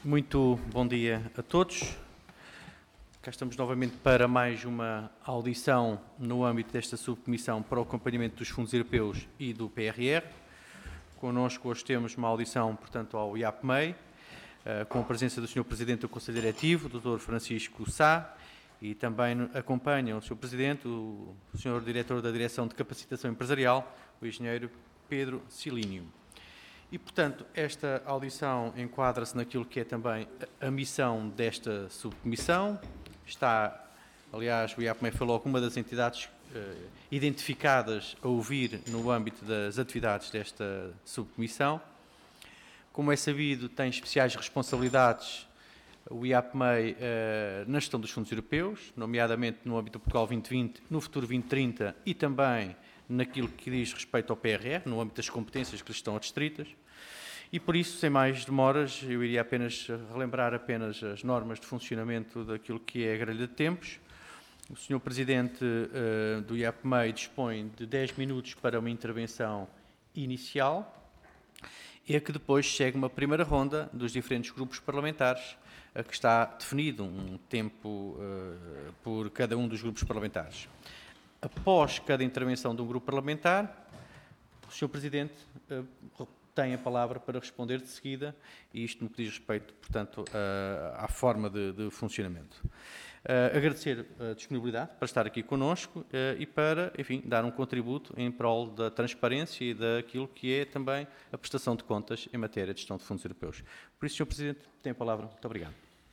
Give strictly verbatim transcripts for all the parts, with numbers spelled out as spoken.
Muito bom dia a todos. Cá estamos novamente para mais uma audição no âmbito desta subcomissão para o acompanhamento dos fundos europeus e do P R R. Connosco hoje temos uma audição, portanto, ao I A P M E I, com a presença do senhor Presidente do Conselho Diretivo, doutor Francisco Sá, e também acompanham o senhor Presidente, o senhor Diretor da Direção de Capacitação Empresarial, o engenheiro Pedro Silínio. E, portanto, esta audição enquadra-se naquilo que é também a missão desta subcomissão. Está, aliás, o I A P M E I falou com uma das entidades eh, identificadas a ouvir no âmbito das atividades desta subcomissão. Como é sabido, tem especiais responsabilidades o I A P M E I eh, na gestão dos fundos europeus, nomeadamente no âmbito do Portugal vinte vinte, no Futuro vinte trinta e também naquilo que diz respeito ao P R R, no âmbito das competências que lhes estão adstritas. E por isso, sem mais demoras, eu iria apenas relembrar apenas as normas de funcionamento daquilo que é a grelha de tempos. O senhor Presidente uh, do I A P M E I dispõe de dez minutos para uma intervenção inicial, e a que depois segue uma primeira ronda dos diferentes grupos parlamentares, a que está definido um tempo uh, por cada um dos grupos parlamentares. Após cada intervenção de um grupo parlamentar, o senhor Presidente uh, tem a palavra para responder de seguida, e isto no que diz respeito, portanto, uh, à forma de, de funcionamento. Uh, agradecer a disponibilidade para estar aqui connosco uh, e para, enfim, dar um contributo em prol da transparência e daquilo que é também a prestação de contas em matéria de gestão de fundos europeus. Por isso, senhor Presidente, tem a palavra. Muito obrigado.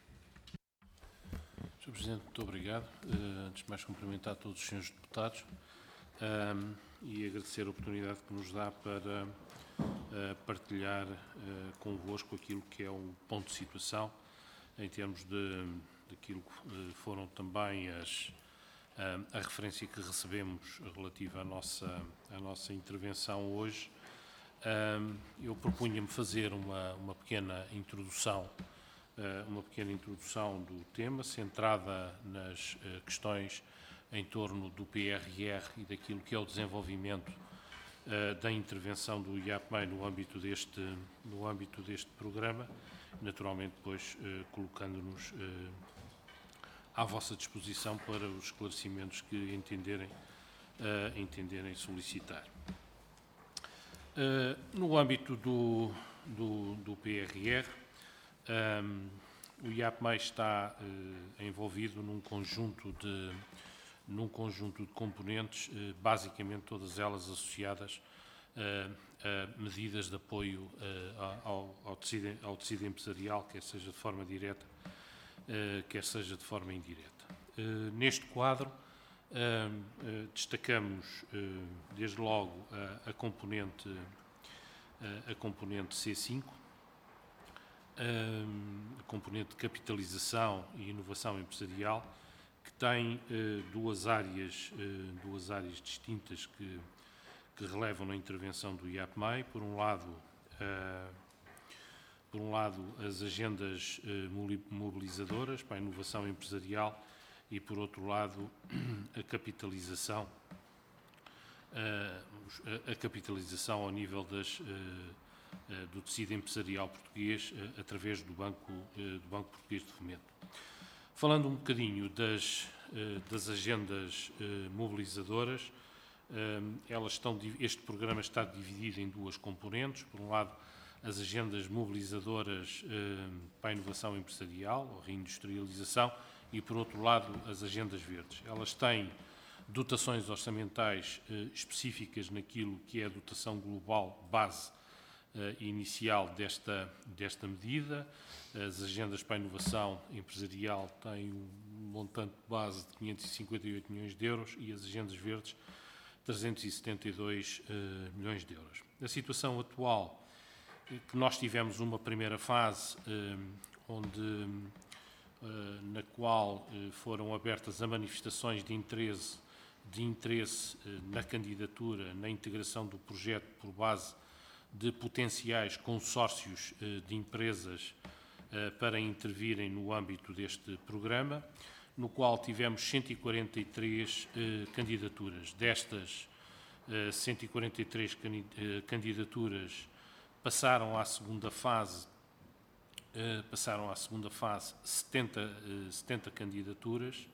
senhor Presidente, muito obrigado. Uh, antes de mais, cumprimentar todos os senhores deputados um, e agradecer a oportunidade que nos dá para uh, partilhar uh, convosco aquilo que é o ponto de situação em termos de daquilo que foram também as, a, a referência que recebemos relativa à nossa, à nossa intervenção hoje. Um, eu propunha-me fazer uma, uma pequena introdução uma pequena introdução do tema, centrada nas uh, questões em torno do P R R e daquilo que é o desenvolvimento uh, da intervenção do I A P M E I no âmbito deste, no âmbito deste programa, naturalmente depois uh, colocando-nos uh, à vossa disposição para os esclarecimentos que entenderem, uh, entenderem solicitar. Uh, no âmbito do, do, do P R R, Um, o I A P M E I está uh, envolvido num conjunto de, num conjunto de componentes, uh, basicamente todas elas associadas uh, a medidas de apoio uh, ao, ao, tecido, ao tecido empresarial, quer seja de forma direta, uh, quer seja de forma indireta. Uh, neste quadro, uh, uh, destacamos uh, desde logo a, a, componente, uh, a componente C cinco, a componente de capitalização e inovação empresarial, que tem uh, duas áreas, uh, duas áreas distintas que, que relevam na intervenção do I A P M E I. Por um lado, uh, por um lado as agendas uh, mobilizadoras para a inovação empresarial e, por outro lado, a capitalização, uh, a capitalização ao nível das uh, do tecido empresarial português através do Banco, do Banco Português de Fomento. Falando um bocadinho das, das agendas mobilizadoras, elas estão, este programa está dividido em duas componentes. Por um lado, as agendas mobilizadoras para a inovação empresarial, ou reindustrialização, e, por outro lado, as agendas verdes. Elas têm dotações orçamentais específicas naquilo que é a dotação global base Uh, inicial desta, desta medida. As agendas para a inovação empresarial têm um montante base de quinhentos e cinquenta e oito milhões de euros e as agendas verdes trezentos e setenta e dois uh, milhões de euros. A situação atual, que nós tivemos uma primeira fase uh, onde, uh, na qual uh, foram abertas a manifestações de interesse, de interesse uh, na candidatura, na integração do projeto por base de potenciais consórcios de empresas para intervirem no âmbito deste programa, no qual tivemos cento e quarenta e três candidaturas. Destas, cento e quarenta e três candidaturas passaram à segunda fase passaram à segunda fase setenta, setenta candidaturas.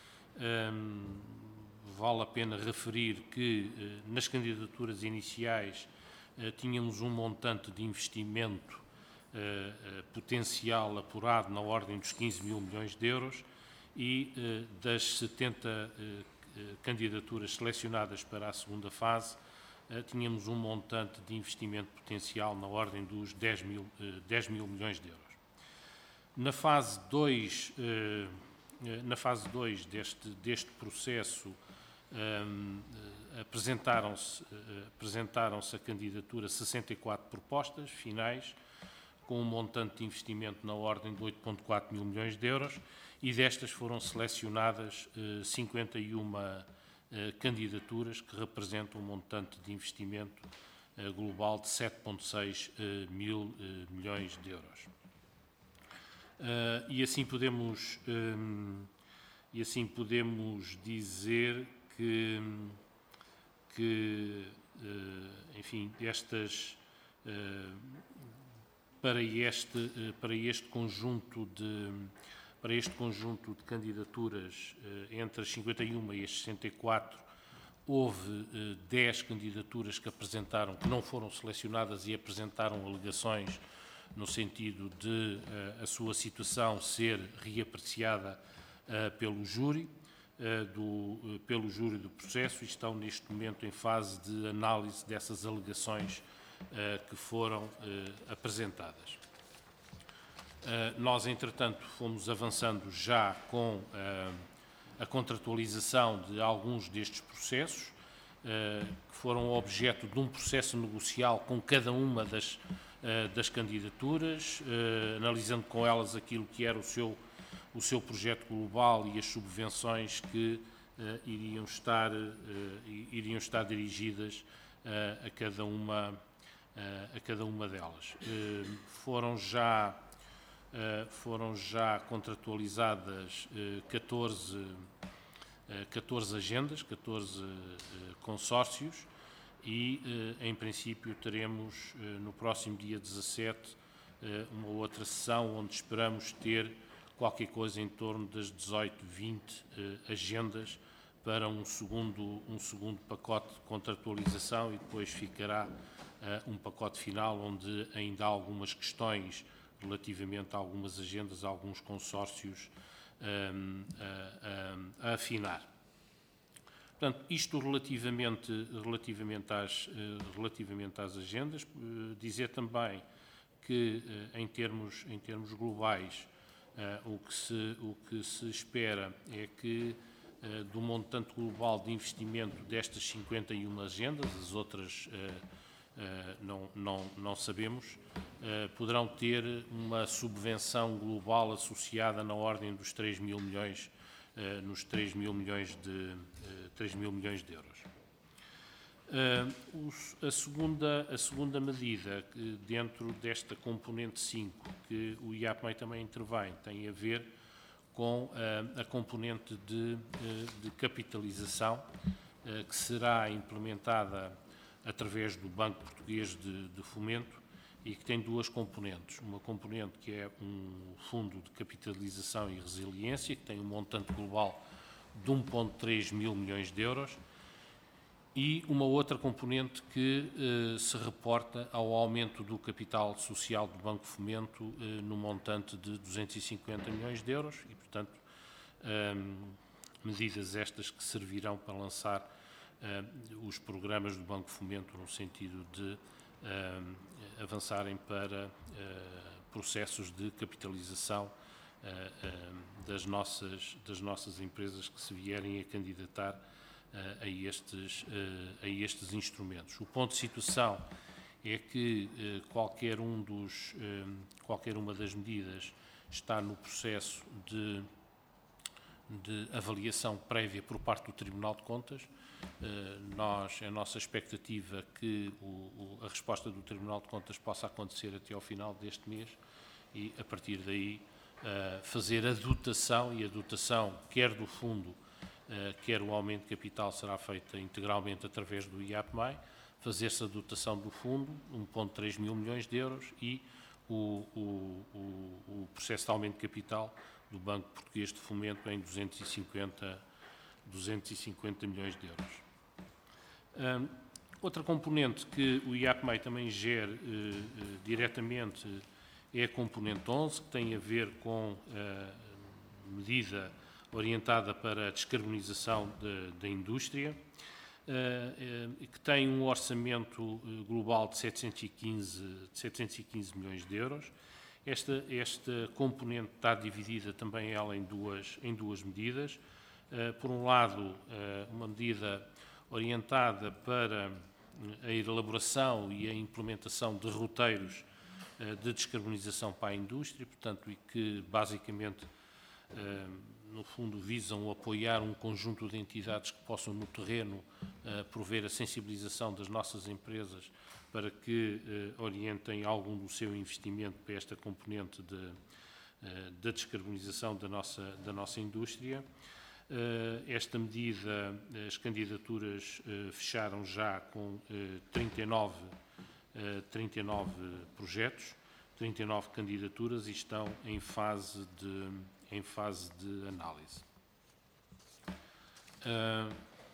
Vale a pena referir que nas candidaturas iniciais tínhamos um montante de investimento potencial apurado na ordem dos quinze mil milhões de euros e das setenta candidaturas selecionadas para a segunda fase tínhamos um montante de investimento potencial na ordem dos dez mil milhões de euros. Na fase dois, na fase dois deste, deste processo, apresentaram-se, apresentaram-se a candidatura sessenta e quatro propostas finais, com um montante de investimento na ordem de oito vírgula quatro mil milhões de euros, e destas foram selecionadas cinquenta e uma candidaturas que representam um montante de investimento global de sete vírgula seis mil milhões de euros. Uh, e assim podemos um, e assim podemos dizer que que uh, enfim estas uh, para este uh, para este conjunto de para este conjunto de candidaturas uh, entre as cinquenta e uma e as sessenta e quatro houve uh, dez candidaturas que apresentaram que não foram selecionadas e apresentaram alegações no sentido de uh, a sua situação ser reapreciada uh, pelo júri, uh, do, uh, pelo júri do processo, e estão neste momento em fase de análise dessas alegações uh, que foram uh, apresentadas. Uh, nós, entretanto, fomos avançando já com uh, a contratualização de alguns destes processos, uh, que foram objeto de um processo negocial com cada uma das das candidaturas, uh, analisando com elas aquilo que era o seu, o seu projeto global e as subvenções que uh, iriam, estar, uh, iriam estar dirigidas uh, a, cada uma, uh, a cada uma delas. Uh, foram, já, uh, foram já contratualizadas uh, catorze, uh, catorze agendas, catorze uh, consórcios, e, em princípio, teremos no próximo dia dezassete uma outra sessão onde esperamos ter qualquer coisa em torno das dezoito, vinte agendas para um segundo, um segundo pacote de contratualização, e depois ficará um pacote final onde ainda há algumas questões relativamente a algumas agendas, a alguns consórcios a, a, a afinar. Portanto, isto relativamente, relativamente, às, relativamente às agendas, dizer também que, em termos, em termos globais, o que, se, o que se espera é que, do montante global de investimento destas cinquenta e uma agendas, as outras não, não, não sabemos, poderão ter uma subvenção global associada na ordem dos três mil milhões Uh, nos três mil milhões de, uh, três mil milhões de euros. Uh, os, a, segunda, a segunda medida que, dentro desta componente cinco, que o I A P M E I também intervém, tem a ver com uh, a componente de, uh, de capitalização, uh, que será implementada através do Banco Português de, de Fomento, e que tem duas componentes. Uma componente que é um fundo de capitalização e resiliência, que tem um montante global de um vírgula três mil milhões de euros, e uma outra componente que eh, se reporta ao aumento do capital social do Banco Fomento eh, no montante de duzentos e cinquenta milhões de euros, e, portanto, eh, medidas estas que servirão para lançar eh, os programas do Banco Fomento no sentido de Uh, avançarem para uh, processos de capitalização uh, uh, das, nossas, das nossas empresas que se vierem a candidatar uh, a, estes, uh, a estes instrumentos. O ponto de situação é que uh, qualquer, um dos, uh, qualquer uma das medidas está no processo de, de avaliação prévia por parte do Tribunal de Contas. Uh, nós, é a nossa expectativa que o, o, a resposta do Tribunal de Contas possa acontecer até ao final deste mês, e, a partir daí, uh, fazer a dotação, e a dotação, quer do fundo, uh, quer o aumento de capital, será feita integralmente através do I A P M E I, fazer-se a dotação do fundo, um vírgula três mil milhões de euros, e o, o, o, o processo de aumento de capital do Banco Português de Fomento em duzentos e cinquenta milhões de euros. Um, outra componente que o I A P M E I também gera uh, uh, diretamente é a componente onze, que tem a ver com a medida orientada para a descarbonização de, da indústria, uh, uh, que tem um orçamento uh, global de setecentos e quinze milhões de euros. Esta, esta componente está dividida também ela em duas, em duas medidas. Uh, por um lado, uh, uma medida orientada para a elaboração e a implementação de roteiros uh, de descarbonização para a indústria, portanto, e que basicamente, uh, no fundo, visam apoiar um conjunto de entidades que possam, no terreno, uh, prover a sensibilização das nossas empresas para que uh, orientem algum do seu investimento para esta componente de, uh, da descarbonização da nossa, da nossa indústria. Uh, esta medida, as candidaturas uh, fecharam já com uh, trinta e nove, uh, trinta e nove projetos, trinta e nove candidaturas e estão em fase de, em fase de análise. Uh,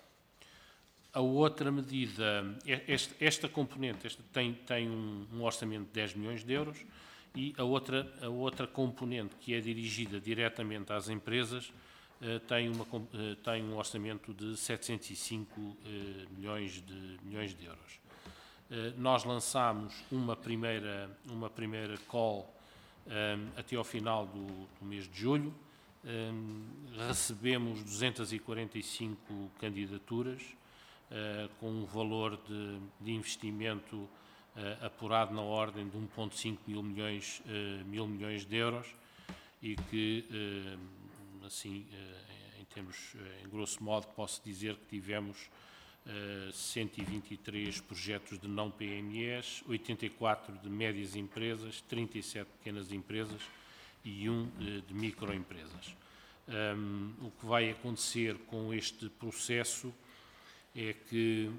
A outra medida, esta, esta componente esta tem, tem um, um orçamento de dez milhões de euros e a outra, a outra componente, que é dirigida diretamente às empresas, uh, tem, uma, uh, tem um orçamento de setecentos e cinco uh, milhões, de, milhões de euros. Uh, nós lançámos uma primeira, uma primeira call um, até ao final do, do mês de julho. Um, recebemos duzentas e quarenta e cinco candidaturas, Uh, com um valor de, de investimento uh, apurado na ordem de um vírgula cinco mil milhões, uh, mil milhões de euros e que, uh, assim, uh, em termos, uh, em grosso modo, posso dizer que tivemos uh, cento e vinte e três projetos de não P M Es, oitenta e quatro de médias empresas, trinta e sete pequenas empresas e um uh, de microempresas. Um, o que vai acontecer com este processo é que,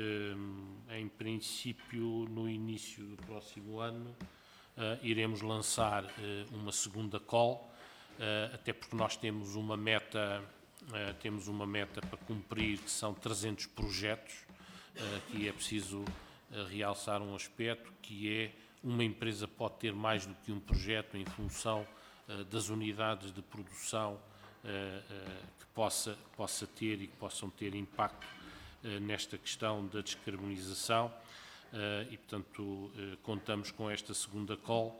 em princípio, no início do próximo ano, iremos lançar uma segunda call, até porque nós temos uma meta, temos uma meta para cumprir, que são trezentos projetos, que é preciso realçar um aspecto, que é uma empresa pode ter mais do que um projeto em função das unidades de produção que possa, possa ter e que possam ter impacto nesta questão da descarbonização e, portanto, contamos com esta segunda call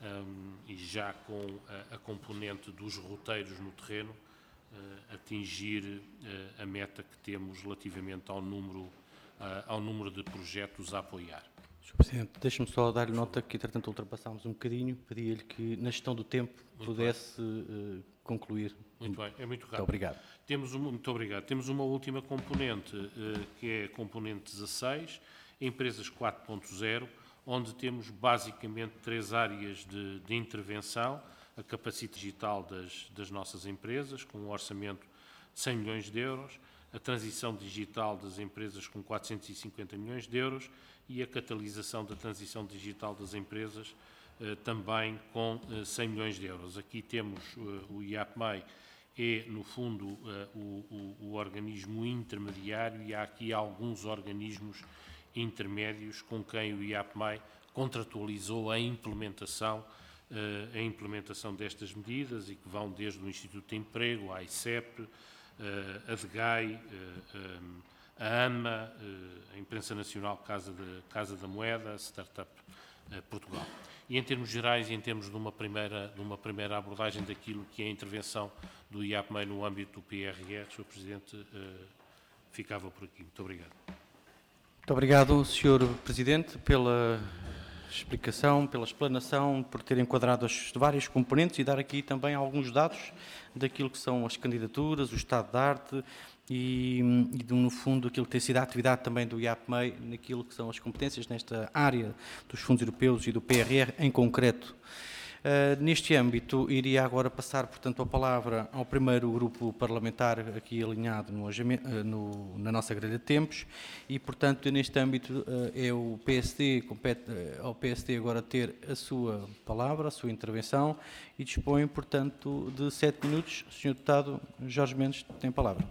e já com a componente dos roteiros no terreno atingir a meta que temos relativamente ao número, ao número de projetos a apoiar. senhor Presidente, deixe-me só dar-lhe nota que, entretanto, ultrapassámos um bocadinho. Pedia-lhe que, na gestão do tempo, muito pudesse uh, concluir. Muito bem, é muito rápido. Muito obrigado. Temos uma, muito obrigado. Temos uma última componente, uh, que é a componente dezasseis, empresas quatro ponto zero, onde temos basicamente três áreas de, de intervenção: a capacitação digital das, das nossas empresas, com um orçamento de cem milhões de euros, a transição digital das empresas com quatrocentos e cinquenta milhões de euros e a catalisação da transição digital das empresas eh, também com eh, cem milhões de euros. Aqui temos eh, o I A P M E I, é, no fundo, eh, o, o, o organismo intermediário, e há aqui alguns organismos intermédios com quem o I A P M E I contratualizou a implementação, eh, a implementação destas medidas, e que vão desde o Instituto de Emprego, a AICEP, eh, a DEGAI, eh, a AMA, a Imprensa Nacional Casa, de, Casa da Moeda, a Startup Portugal. E em termos gerais, e em termos de uma primeira, de uma primeira abordagem daquilo que é a intervenção do I A P M E I no âmbito do P R R, senhor Presidente, ficava por aqui. Muito obrigado. Muito obrigado, senhor Presidente, pela explicação, pela explanação, por ter enquadrado as várias componentes e dar aqui também alguns dados daquilo que são as candidaturas, o estado de arte e, e, no fundo, aquilo que tem sido a atividade também do I A P M E I naquilo que são as competências nesta área dos fundos europeus e do P R R em concreto. Uh, neste âmbito, iria agora passar, portanto, a palavra ao primeiro grupo parlamentar aqui alinhado no, no, na nossa grelha de tempos e, portanto, neste âmbito uh, é o P S D, compete uh, ao P S D agora ter a sua palavra, a sua intervenção e dispõe, portanto, de sete minutos. O senhor Deputado Jorge Mendes tem a palavra.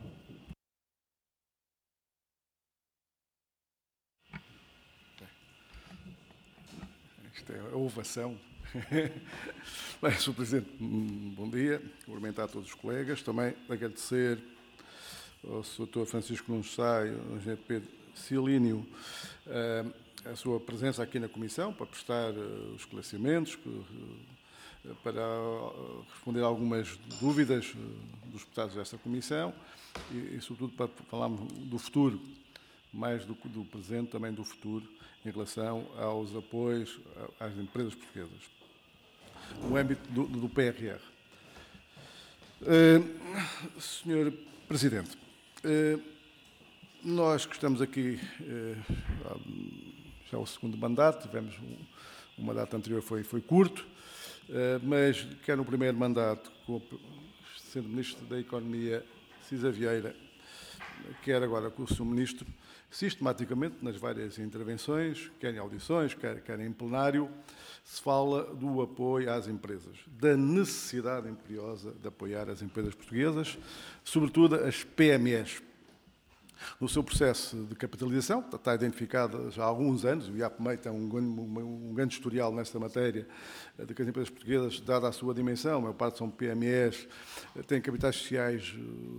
Isto é a ovação. Bem, senhor Presidente, bom dia. Cumprimentar a todos os colegas. Também agradecer ao senhor doutor Francisco Nunes Sá e ao engenheiro Pedro Silínio a sua presença aqui na Comissão para prestar os esclarecimentos, para responder a algumas dúvidas dos deputados desta Comissão e, e sobretudo, para falarmos do futuro, mais do que do presente, também do futuro, em relação aos apoios às empresas portuguesas, no âmbito do, do P R R. Uh, senhor Presidente, uh, nós que estamos aqui, uh, já é o segundo mandato, tivemos um, um mandato anterior foi, foi curto, uh, mas quer no primeiro mandato, com, sendo Ministro da Economia, Cisa Vieira, quer agora com o senhor Ministro, sistematicamente, nas várias intervenções, quer em audições, quer, quer em plenário, se fala do apoio às empresas, da necessidade imperiosa de apoiar as empresas portuguesas, sobretudo as P M Es. No seu processo de capitalização, está identificado já há alguns anos, o I A P M E I tem um, um, um grande historial nesta matéria, de que as empresas portuguesas, dada a sua dimensão, a maior parte são P M Es, têm capitais sociais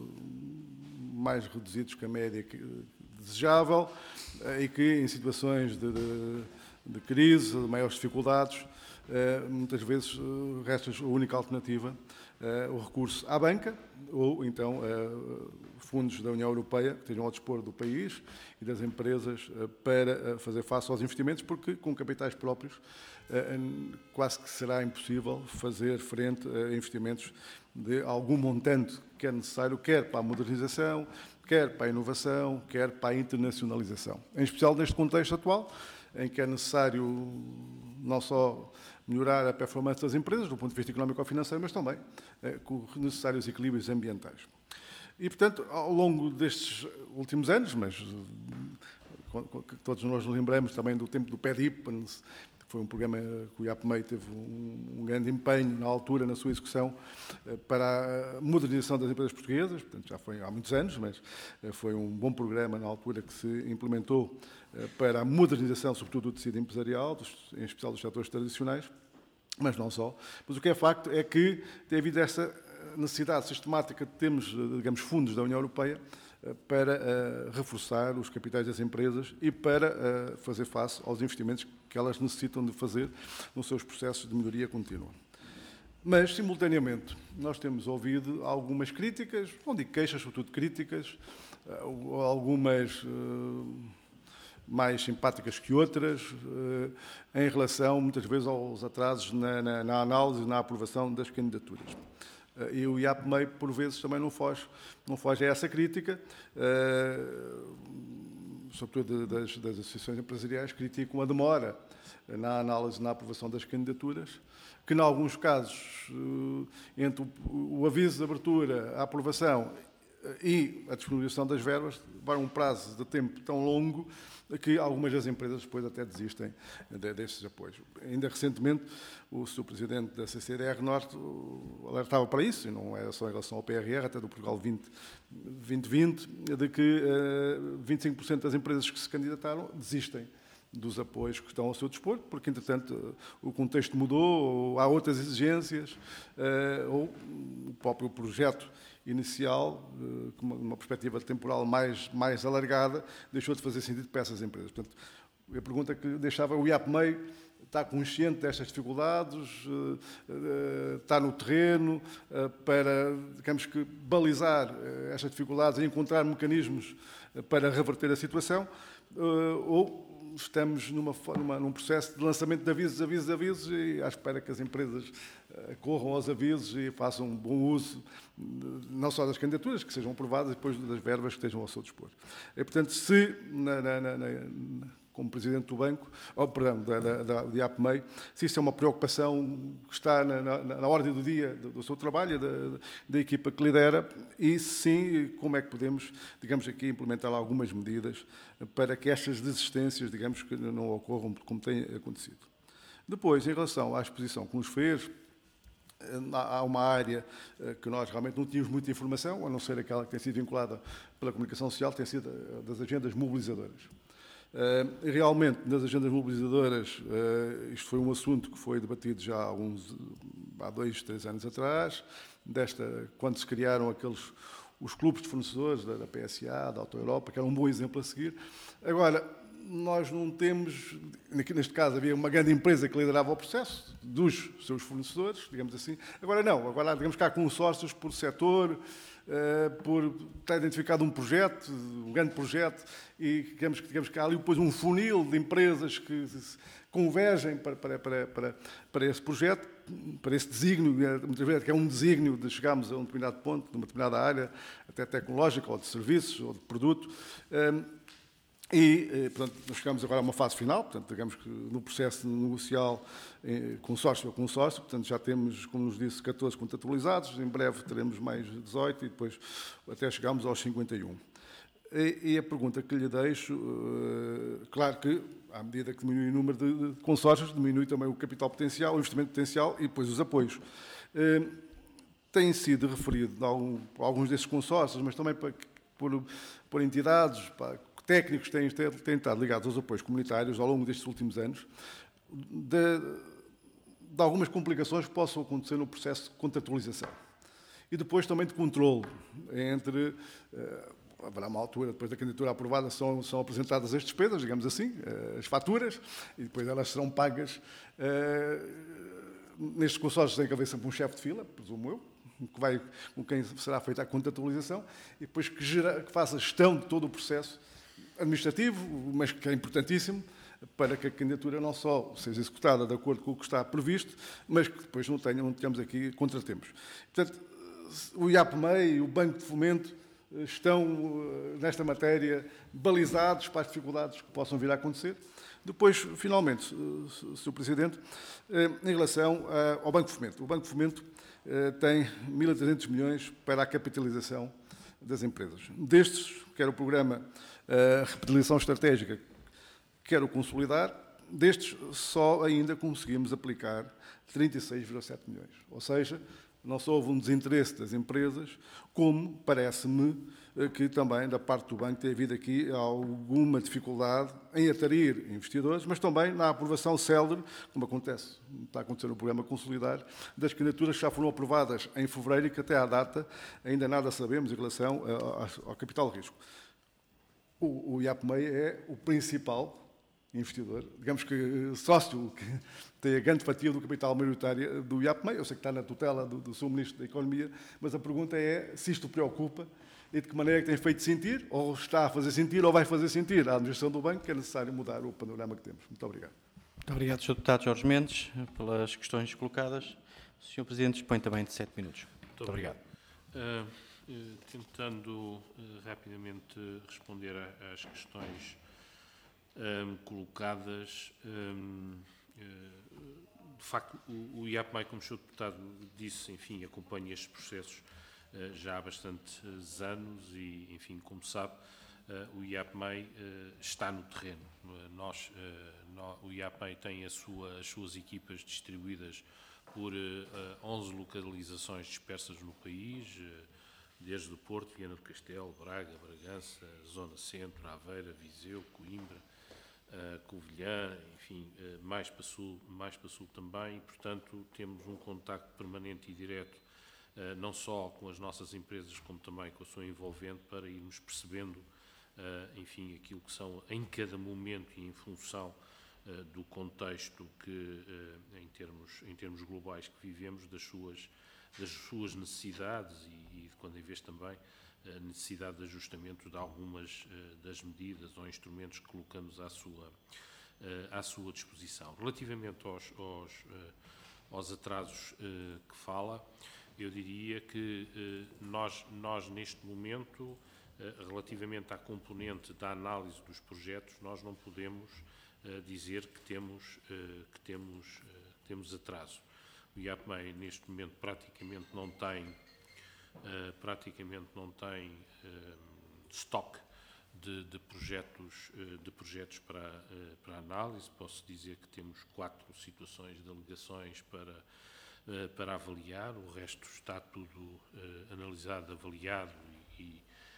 mais reduzidos que a média desejável e que, em situações de, de, de crise, de maiores dificuldades, muitas vezes resta a única alternativa, o recurso à banca ou, então, fundos da União Europeia que estejam ao dispor do país e das empresas para fazer face aos investimentos, porque com capitais próprios quase que será impossível fazer frente a investimentos de algum montante que é necessário, quer para a modernização, quer para a inovação, quer para a internacionalização. Em especial neste contexto atual, em que é necessário não só melhorar a performance das empresas, do ponto de vista económico ou financeiro, mas também eh, com os necessários equilíbrios ambientais. E, portanto, ao longo destes últimos anos, mas que todos nós nos lembramos também do tempo do P E D I P, foi um programa que o I A P M E I teve um, um grande empenho na altura, na sua execução, para a modernização das empresas portuguesas, portanto já foi há muitos anos, mas foi um bom programa na altura que se implementou para a modernização, sobretudo do tecido empresarial, dos, em especial dos setores tradicionais, mas não só. Mas o que é facto é que tem havido esta necessidade sistemática de termos, digamos, fundos da União Europeia para uh, reforçar os capitais das empresas e para uh, fazer face aos investimentos que elas necessitam de fazer nos seus processos de melhoria contínua. Mas, simultaneamente, nós temos ouvido algumas críticas, não digo queixas, sobretudo críticas, uh, algumas uh, mais simpáticas que outras, uh, em relação, muitas vezes, aos atrasos na, na, na análise e na aprovação das candidaturas. E o I A P M E I, por vezes, também não foge, não foge a essa crítica, uh, sobretudo das, das associações empresariais, criticam a demora na análise e na aprovação das candidaturas, que, em alguns casos, uh, entre o, o aviso de abertura, a aprovação e a disponibilização das verbas, vai um prazo de tempo tão longo que algumas das empresas depois até desistem de, desses apoios. Ainda recentemente, o senhor Presidente da C C D R Norte alertava para isso, e não é só em relação ao P R R, até do Portugal vinte vinte, de que uh, vinte e cinco por cento das empresas que se candidataram desistem dos apoios que estão ao seu dispor, porque, entretanto, o contexto mudou, ou há outras exigências, uh, ou o próprio projeto inicial, com uma perspectiva temporal mais, mais alargada, deixou de fazer sentido para essas empresas. Portanto, a pergunta que deixava, o I A P M E I está consciente destas dificuldades, está no terreno para, digamos que, balizar estas dificuldades e encontrar mecanismos para reverter a situação, ou estamos numa, numa, num processo de lançamento de avisos, avisos, avisos e à espera que as empresas uh, corram aos avisos e façam um bom uso, não só das candidaturas, que sejam aprovadas, e depois das verbas que estejam ao seu dispor. E, portanto, se na, na, na, como Presidente do Banco, oh, perdão, da, da, da, da IAPMEI, se isso é uma preocupação que está na, na, na ordem do dia do, do seu trabalho, da, da equipa que lidera, e sim, como é que podemos, digamos aqui, implementar algumas medidas para que estas desistências, digamos, que não ocorram como tem acontecido. Depois, em relação à exposição que nos fez, há uma área que nós realmente não tínhamos muita informação, a não ser aquela que tem sido vinculada pela comunicação social, tem sido das agendas mobilizadoras. Realmente, nas agendas mobilizadoras, isto foi um assunto que foi debatido já há, uns, há dois, três anos atrás, desta, quando se criaram aqueles, os clubes de fornecedores da, da P S A, da Auto Europa, que era um bom exemplo a seguir. Agora, nós não temos, neste caso havia uma grande empresa que liderava o processo, dos seus fornecedores, digamos assim. Agora não, agora digamos que há consórcios por setor, por estar identificado um projeto, um grande projeto, e digamos, digamos que há ali depois um funil de empresas que convergem para, para, para, para, para esse projeto, para esse desígnio, muitas vezes que é um desígnio de chegarmos a um determinado ponto, numa determinada área, até tecnológica, ou de serviços, ou de produto. E, portanto, nós chegamos agora a uma fase final, portanto, digamos que no processo negocial, consórcio a consórcio, portanto, já temos, como nos disse, catorze contratualizados, em breve teremos mais dezoito e depois até chegamos aos cinquenta e um. E, e a pergunta que lhe deixo, claro que, à medida que diminui o número de consórcios, diminui também o capital potencial, o investimento potencial e depois os apoios. Tem sido referido por alguns desses consórcios, mas também por, por, por entidades, para, técnicos têm, têm estado ligados aos apoios comunitários ao longo destes últimos anos, de, de algumas complicações que possam acontecer no processo de contratualização. E depois também de controle entre, uh, haverá uma altura, depois da candidatura aprovada, são, são apresentadas as despesas, digamos assim, uh, as faturas, e depois elas serão pagas. Uh, nestes consórcios tem que haver sempre um chefe de fila, presumo eu, que vai, com quem será feita a contratualização, e depois que, gera, que faça a gestão de todo o processo administrativo, mas que é importantíssimo para que a candidatura não só seja executada de acordo com o que está previsto, mas que depois não, tenha, não tenhamos aqui contratempos. Portanto, o IAPMEI e o Banco de Fomento estão, nesta matéria, balizados para as dificuldades que possam vir a acontecer. Depois, finalmente, senhor Presidente, em relação ao Banco de Fomento. O Banco de Fomento tem mil e trezentos milhões para a capitalização das empresas. Destes, quer o programa a Repitalização Estratégica, quero consolidar, destes só ainda conseguimos aplicar trinta e seis vírgula sete milhões. Ou seja, não só houve um desinteresse das empresas, como parece-me que também da parte do banco tem havido aqui alguma dificuldade em atrair investidores, mas também na aprovação célere, como acontece, está a acontecer no programa Consolidar, das candidaturas que já foram aprovadas em fevereiro e que até à data ainda nada sabemos em relação ao capital de risco. O, o IAPMEI é o principal investidor, digamos que sócio que tem a grande fatia do capital maioritário do IAPMEI. Eu sei que está na tutela do, do seu Ministro da Economia, mas a pergunta é se isto o preocupa e de que maneira é que tem feito sentir, ou está a fazer sentir, ou vai fazer sentir à administração do banco que é necessário mudar o panorama que temos. Muito obrigado. Muito obrigado, senhor Deputado Jorge Mendes, pelas questões colocadas. O senhor Presidente dispõe também de sete minutos. Muito, Muito obrigado. obrigado. Uh, uh, tentando uh, rapidamente responder a, às questões um, colocadas, um, uh, de facto, o, o IAPMEI, como o senhor Deputado disse, enfim, acompanha estes processos uh, já há bastantes anos e, enfim, como sabe, uh, o IAPMEI uh, está no terreno. Uh, nós, uh, no, o IAPMEI tem a sua, as suas equipas distribuídas por uh, onze localizações dispersas no país, uh, desde o Porto, Viana do Castelo, Braga, Bragança, Zona Centro, Aveira, Viseu, Coimbra, uh, Covilhã, enfim, uh, mais para sul, mais para sul também, e, portanto, temos um contacto permanente e direto, uh, não só com as nossas empresas, como também com a sua envolvente, para irmos percebendo, uh, enfim, aquilo que são, em cada momento e em função uh, do contexto que, uh, em termos, em termos globais que vivemos, das suas das suas necessidades e, e quando em vez também, a necessidade de ajustamento de algumas uh, das medidas ou instrumentos que colocamos à sua, uh, à sua disposição. Relativamente aos, aos, uh, aos atrasos uh, que fala, eu diria que uh, nós, nós, neste momento, relativamente à componente da análise dos projetos, nós não podemos dizer que temos, que temos, temos atraso. O I A P M E I, neste momento, praticamente não tem, praticamente não tem estoque de, de projetos, de projetos para, para análise. Posso dizer que temos quatro situações de alegações para, para avaliar, o resto está tudo analisado, avaliado e,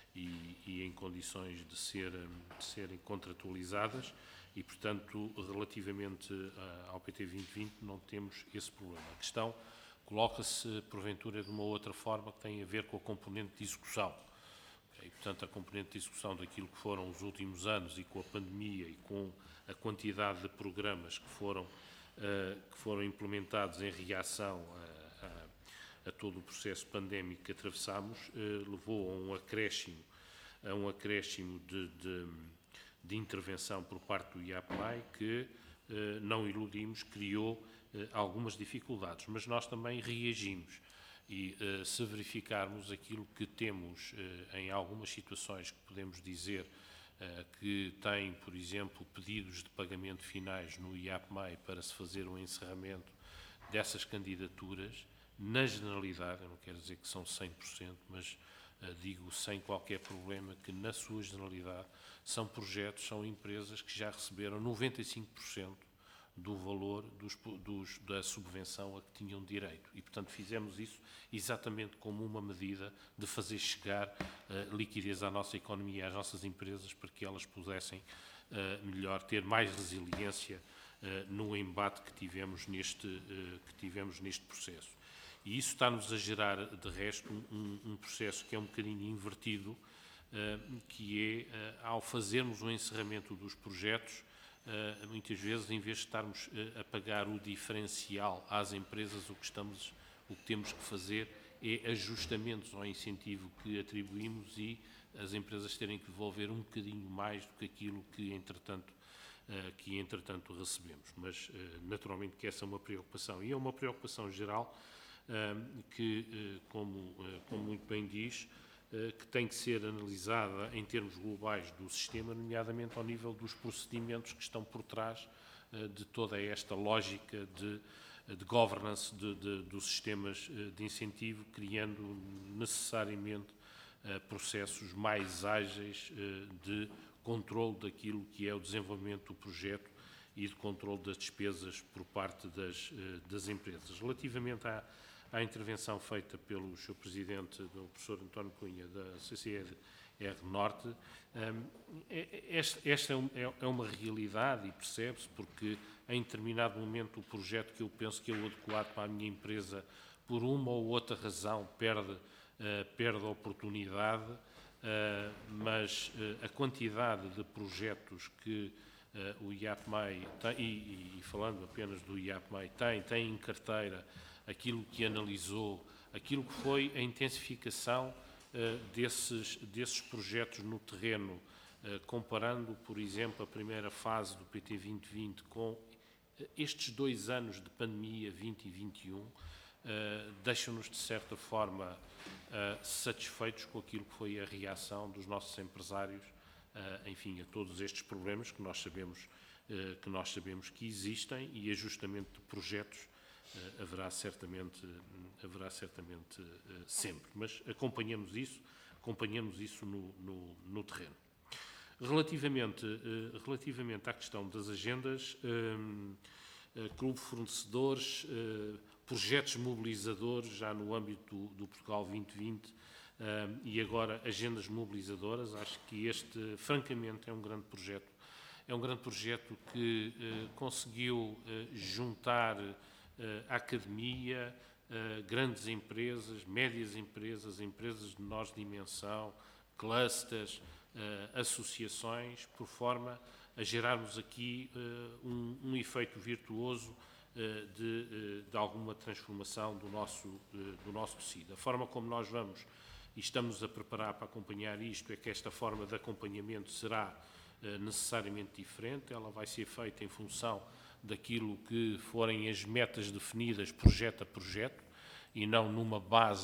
e, e em condições de, ser, de serem contratualizadas. E, portanto, relativamente ao P T vinte vinte, não temos esse problema. A questão coloca-se, porventura, de uma outra forma que tem a ver com a componente de execução. E, portanto, a componente de execução daquilo que foram os últimos anos e com a pandemia e com a quantidade de programas que foram, uh, que foram implementados em reação a, a, a todo o processo pandémico que atravessámos, uh, levou a um acréscimo, a um acréscimo de, de de intervenção por parte do I A P M E I que, eh, não iludimos, criou eh, algumas dificuldades, mas nós também reagimos e, eh, se verificarmos aquilo que temos eh, em algumas situações que podemos dizer eh, que tem, por exemplo, pedidos de pagamento finais no I A P M E I para se fazer o encerramento dessas candidaturas, na generalidade, eu não quero dizer que são cem por cento, mas Uh, digo sem qualquer problema que, na sua generalidade, são projetos, são empresas que já receberam noventa e cinco por cento do valor dos, dos, da subvenção a que tinham direito. E, portanto, fizemos isso exatamente como uma medida de fazer chegar uh, liquidez à nossa economia, às nossas empresas, para que elas pudessem uh, melhor ter mais resiliência uh, no embate que tivemos neste, uh, que tivemos neste processo. E isso está-nos a gerar, de resto, um, um processo que é um bocadinho invertido, uh, que é, uh, ao fazermos o encerramento dos projetos, uh, muitas vezes, em vez de estarmos uh, a pagar o diferencial às empresas, o que, estamos, o que temos que fazer é ajustamentos ao incentivo que atribuímos e as empresas terem que devolver um bocadinho mais do que aquilo que, entretanto, uh, que, entretanto recebemos. Mas, uh, naturalmente, que essa é uma preocupação. E é uma preocupação geral, que, como, como muito bem diz, que tem que ser analisada em termos globais do sistema, nomeadamente ao nível dos procedimentos que estão por trás de toda esta lógica de, de governance de, de, dos sistemas de incentivo, criando necessariamente processos mais ágeis de controle daquilo que é o desenvolvimento do projeto e de controle das despesas por parte das, das empresas. Relativamente à à intervenção feita pelo seu Presidente, o professor António Cunha, da C C E R Norte, esta é uma realidade e percebe-se porque, em determinado momento, o projeto que eu penso que é o adequado para a minha empresa, por uma ou outra razão, perde, perde a oportunidade, mas a quantidade de projetos que o I A P M E I tem, e, e falando apenas do I A P M E I, tem, tem em carteira aquilo que analisou, aquilo que foi a intensificação uh, desses, desses projetos no terreno, uh, comparando, por exemplo, a primeira fase do P T vinte vinte com uh, estes dois anos de pandemia, vinte e vinte e um, uh, deixam-nos, de certa forma, uh, satisfeitos com aquilo que foi a reação dos nossos empresários, uh, enfim, a todos estes problemas que nós sabemos, uh, que nós sabemos que existem e ajustamento de projetos Uh, haverá certamente, uh, haverá certamente uh, sempre, mas acompanhamos isso, acompanhamos isso no, no, no terreno. Relativamente, uh, relativamente à questão das agendas, um, uh, clube fornecedores, uh, projetos mobilizadores, já no âmbito do, do Portugal vinte vinte, uh, e agora agendas mobilizadoras, acho que este, francamente, é um grande projeto. É um grande projeto que uh, conseguiu uh, juntar a academia, grandes empresas, médias empresas, empresas de menor dimensão, clusters, associações, por forma a gerarmos aqui um, um efeito virtuoso de, de alguma transformação do nosso, do nosso tecido. A forma como nós vamos e estamos a preparar para acompanhar isto é que esta forma de acompanhamento será necessariamente diferente, ela vai ser feita em função daquilo que forem as metas definidas projeto a projeto e não numa base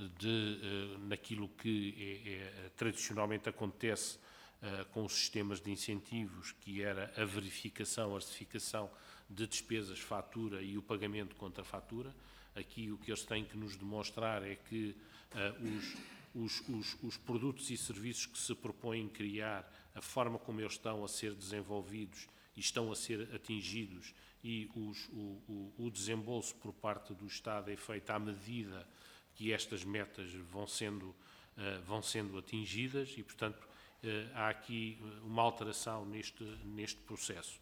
de, uh, naquilo que é, é, tradicionalmente acontece uh, com os sistemas de incentivos, que era a verificação, a certificação de despesas, fatura e o pagamento contra fatura. Aqui o que eles têm que nos demonstrar é que uh, os, os, os, os produtos e serviços que se propõem criar, a forma como eles estão a ser desenvolvidos e estão a ser atingidos, e os, o, o, o desembolso por parte do Estado é feito à medida que estas metas vão sendo, uh, vão sendo atingidas e, portanto, uh, há aqui uma alteração neste, neste processo.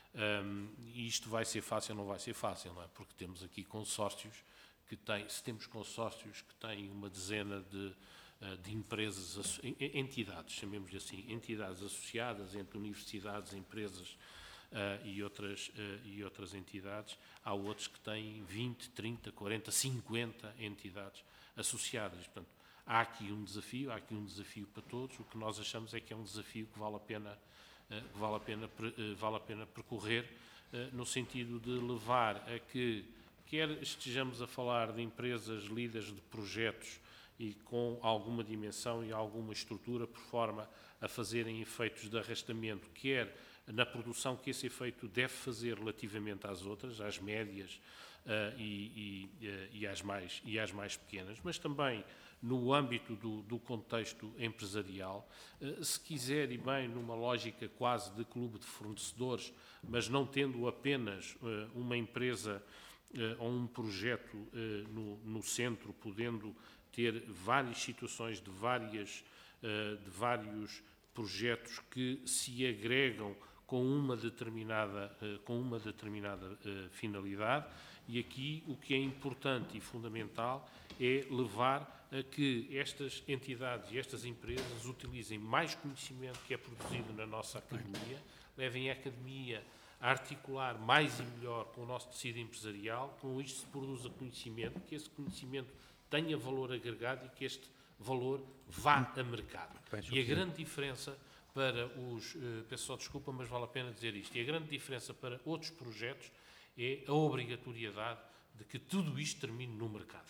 Um, e isto vai ser fácil ou não vai ser fácil, não é? Porque temos aqui consórcios que têm, se temos consórcios que têm uma dezena de, uh, de empresas, entidades, chamemos-lhe assim, entidades associadas entre universidades, empresas, Uh, e, outras, uh, e outras entidades, há outros que têm vinte, trinta, quarenta, cinquenta entidades associadas. Portanto, há aqui um desafio, há aqui um desafio para todos. O que nós achamos é que é um desafio que vale a pena, uh, que vale a pena, uh, vale a pena percorrer, uh, no sentido de levar a que, quer estejamos a falar de empresas líderes de projetos e com alguma dimensão e alguma estrutura por forma a fazerem efeitos de arrastamento, quer na produção que esse efeito deve fazer relativamente às outras, às médias uh, e, e, uh, e, às mais, e às mais pequenas, mas também no âmbito do, do contexto empresarial, uh, se quiser e bem numa lógica quase de clube de fornecedores, mas não tendo apenas uh, uma empresa uh, ou um projeto uh, no, no centro, podendo ter várias situações de, várias, uh, de vários projetos que se agregam com uma determinada, com uma determinada uh, finalidade, e aqui o que é importante e fundamental é levar a que estas entidades e estas empresas utilizem mais conhecimento que é produzido na nossa academia, levem a academia a articular mais e melhor com o nosso tecido empresarial, com isto se produza conhecimento, que esse conhecimento tenha valor agregado e que este valor vá a mercado. E a grande diferença para os, uh, peço só desculpa, mas vale a pena dizer isto, e a grande diferença para outros projetos é a obrigatoriedade de que tudo isto termine no mercado.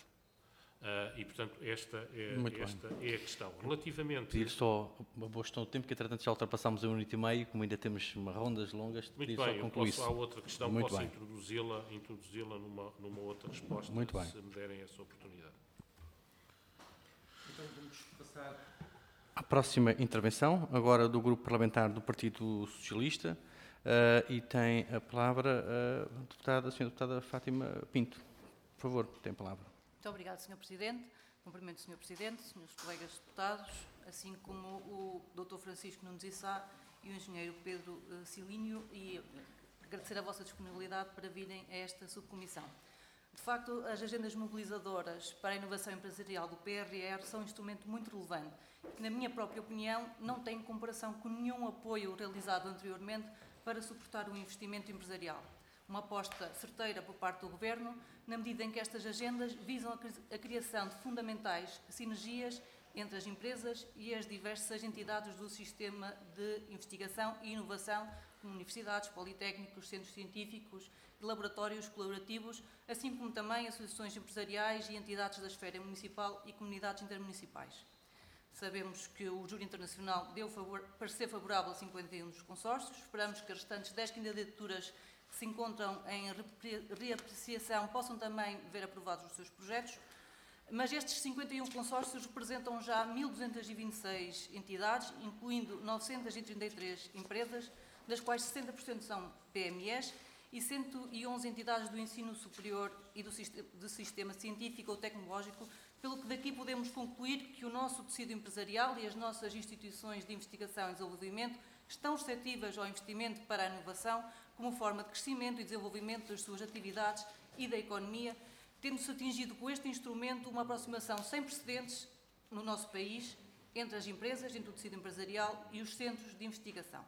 Uh, e, portanto, esta, é, esta é a questão. Relativamente... Pedir só uma boa gestão do tempo, que, entretanto, já ultrapassámos um minuto e meio, como ainda temos uma rondas longas. Muito bem, eu posso, há outra questão, Muito posso introduzi-la introduzi numa, numa outra resposta, Muito se bem. me derem essa oportunidade. Então, vamos passar à próxima intervenção, agora do Grupo Parlamentar do Partido Socialista, uh, e tem a palavra a deputada, a senhora deputada Fátima Pinto. Por favor, tem a palavra. Muito obrigado, senhor Presidente. Cumprimento o senhor Presidente, senhores colegas deputados, assim como o doutor Francisco Nunes Issá e o engenheiro Pedro uh, Silínio, e agradecer a vossa disponibilidade para virem a esta subcomissão. De facto, as agendas mobilizadoras para a inovação empresarial do P R R são um instrumento muito relevante, que, na minha própria opinião, não tem comparação com nenhum apoio realizado anteriormente para suportar o investimento empresarial. Uma aposta certeira por parte do Governo, na medida em que estas agendas visam a criação de fundamentais sinergias entre as empresas e as diversas entidades do sistema de investigação e inovação, como universidades, politécnicos, centros científicos, laboratórios colaborativos, assim como também associações empresariais e entidades da esfera municipal e comunidades intermunicipais. Sabemos que o Júri Internacional deu favor, parecer favorável a cinquenta e um dos consórcios. Esperamos que as restantes dez candidaturas que se encontram em reapreciação possam também ver aprovados os seus projetos. Mas estes cinquenta e um consórcios representam já mil duzentas e vinte e seis entidades, incluindo novecentas e trinta e três empresas, das quais sessenta por cento são P M Es, e cento e onze entidades do ensino superior e do sistema, do sistema científico ou tecnológico, pelo que daqui podemos concluir que o nosso tecido empresarial e as nossas instituições de investigação e desenvolvimento estão receptivas ao investimento para a inovação como forma de crescimento e desenvolvimento das suas atividades e da economia, tendo-se atingido com este instrumento uma aproximação sem precedentes no nosso país entre as empresas, entre o tecido empresarial e os centros de investigação.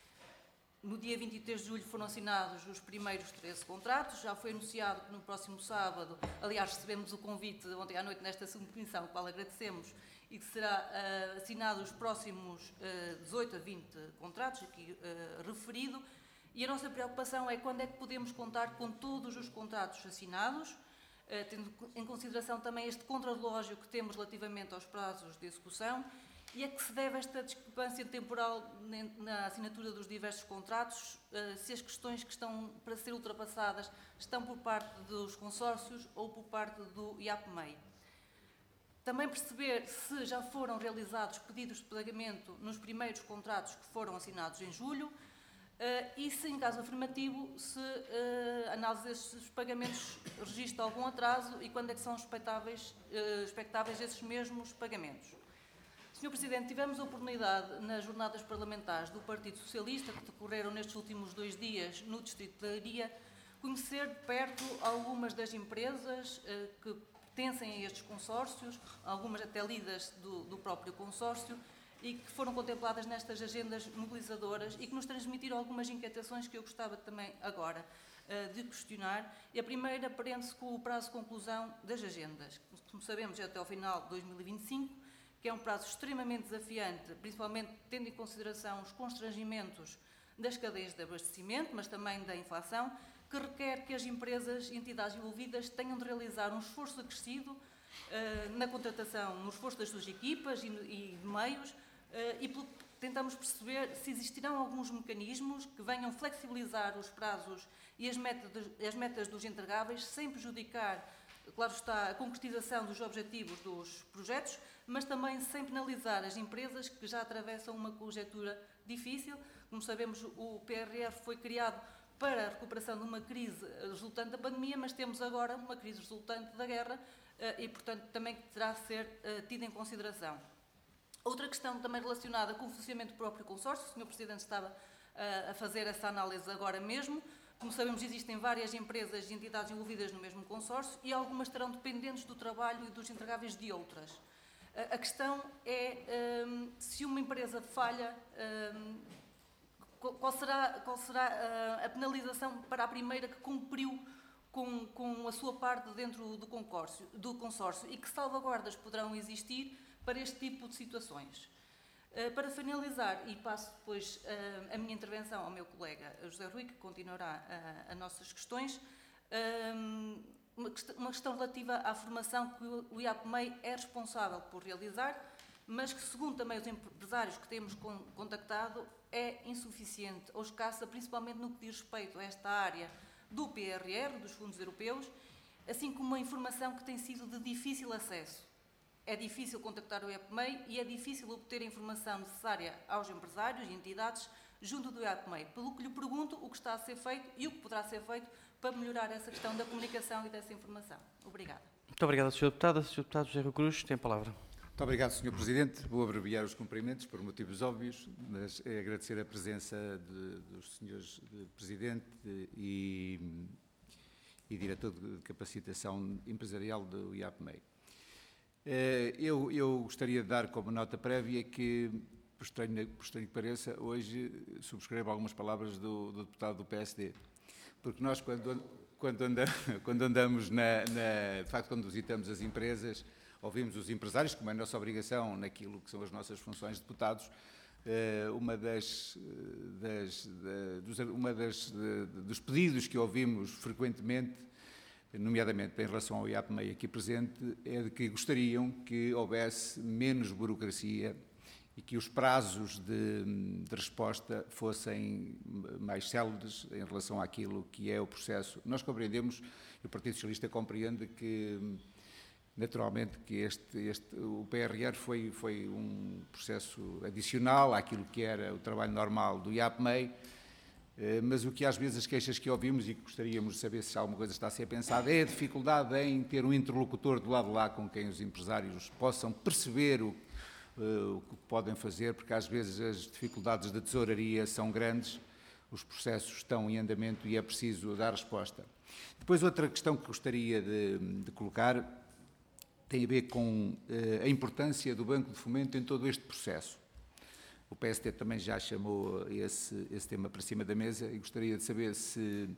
No dia vinte e três de julho foram assinados os primeiros treze contratos, já foi anunciado que no próximo sábado, aliás, recebemos o convite ontem à noite nesta subcomissão, o qual agradecemos, e que será uh, assinado os próximos uh, dezoito a vinte contratos, aqui uh, referido, e a nossa preocupação é quando é que podemos contar com todos os contratos assinados, tendo em consideração também este contrarrelógio que temos relativamente aos prazos de execução, e a que se deve esta discrepância temporal na assinatura dos diversos contratos, se as questões que estão para ser ultrapassadas estão por parte dos consórcios ou por parte do I A P M E I. Também perceber se já foram realizados pedidos de pagamento nos primeiros contratos que foram assinados em julho e se, em caso afirmativo, se a análise desses pagamentos registra algum atraso e quando é que são expectáveis, expectáveis esses mesmos pagamentos. senhor Presidente, tivemos a oportunidade nas jornadas parlamentares do Partido Socialista, que decorreram nestes últimos dois dias no Distrito de Leiria, conhecer de perto algumas das empresas eh, que pertencem a estes consórcios, algumas até lidas do, do próprio consórcio, e que foram contempladas nestas agendas mobilizadoras e que nos transmitiram algumas inquietações que eu gostava também agora uh, de questionar. E a primeira prende-se com o prazo de conclusão das agendas. Como sabemos, é até ao final de dois mil e vinte e cinco, que é um prazo extremamente desafiante, principalmente tendo em consideração os constrangimentos das cadeias de abastecimento, mas também da inflação, que requer que as empresas e entidades envolvidas tenham de realizar um esforço acrescido uh, na contratação, no esforço das suas equipas e, e de meios, uh, e tentamos perceber se existirão alguns mecanismos que venham flexibilizar os prazos e as metas, as metas dos entregáveis, sem prejudicar, claro está, a concretização dos objetivos dos projetos, mas também sem penalizar as empresas que já atravessam uma conjectura difícil. Como sabemos, o P R R foi criado para a recuperação de uma crise resultante da pandemia, mas temos agora uma crise resultante da guerra e, portanto, também terá de ser tida em consideração. Outra questão também relacionada com o funcionamento do próprio consórcio, o senhor Presidente estava a fazer essa análise agora mesmo. Como sabemos, existem várias empresas e entidades envolvidas no mesmo consórcio e algumas estarão dependentes do trabalho e dos entregáveis de outras. A questão é um, se uma empresa falha, um, qual será, qual será a penalização para a primeira que cumpriu com, com a sua parte dentro do consórcio, do consórcio e que salvaguardas poderão existir para este tipo de situações. Para finalizar, e passo depois a minha intervenção ao meu colega José Rui, que continuará as nossas questões, uma questão relativa à formação que o I A P M E I é responsável por realizar, mas que, segundo também os empresários que temos contactado, é insuficiente ou escassa, principalmente no que diz respeito a esta área do P R R, dos fundos europeus, assim como uma informação que tem sido de difícil acesso. É difícil contactar o I A P M E I e é difícil obter a informação necessária aos empresários e entidades junto do I A P M E I. Pelo que lhe pergunto o que está a ser feito e o que poderá ser feito para melhorar essa questão da comunicação e dessa informação. Obrigada. Muito obrigado, senhor Deputado. senhor Deputado José Rui Cruz, tem a palavra. Muito obrigado, senhor Presidente. Vou abreviar os cumprimentos por motivos óbvios, mas é agradecer a presença de, dos senhores de Presidente e, e Diretor de Capacitação Empresarial do I A P M E I. Eu, eu gostaria de dar como nota prévia que, por estranho, por estranho que pareça, hoje subscrevo algumas palavras do, do deputado do P S D, porque nós, quando, quando, andamos, quando andamos na, na, de facto, quando visitamos as empresas, ouvimos os empresários, como é a nossa obrigação naquilo que são as nossas funções de deputados, uma das, das, dos, uma das, dos pedidos que ouvimos frequentemente, nomeadamente em relação ao I A P M E I aqui presente, é de que gostariam que houvesse menos burocracia e que os prazos de, de resposta fossem mais céleres em relação àquilo que é o processo. Nós compreendemos, e o Partido Socialista compreende que, naturalmente, que este, este, o P R R foi, foi um processo adicional àquilo que era o trabalho normal do I A P M E I, mas o que às vezes as queixas que ouvimos e que gostaríamos de saber se alguma coisa está a ser pensada é a dificuldade em ter um interlocutor do lado de lá com quem os empresários possam perceber o, uh, o que podem fazer, porque às vezes as dificuldades da tesouraria são grandes, os processos estão em andamento e é preciso dar resposta. Depois, outra questão que gostaria de, de colocar tem a ver com uh, a importância do Banco de Fomento em todo este processo. O P S D também já chamou esse, esse tema para cima da mesa e gostaria de saber se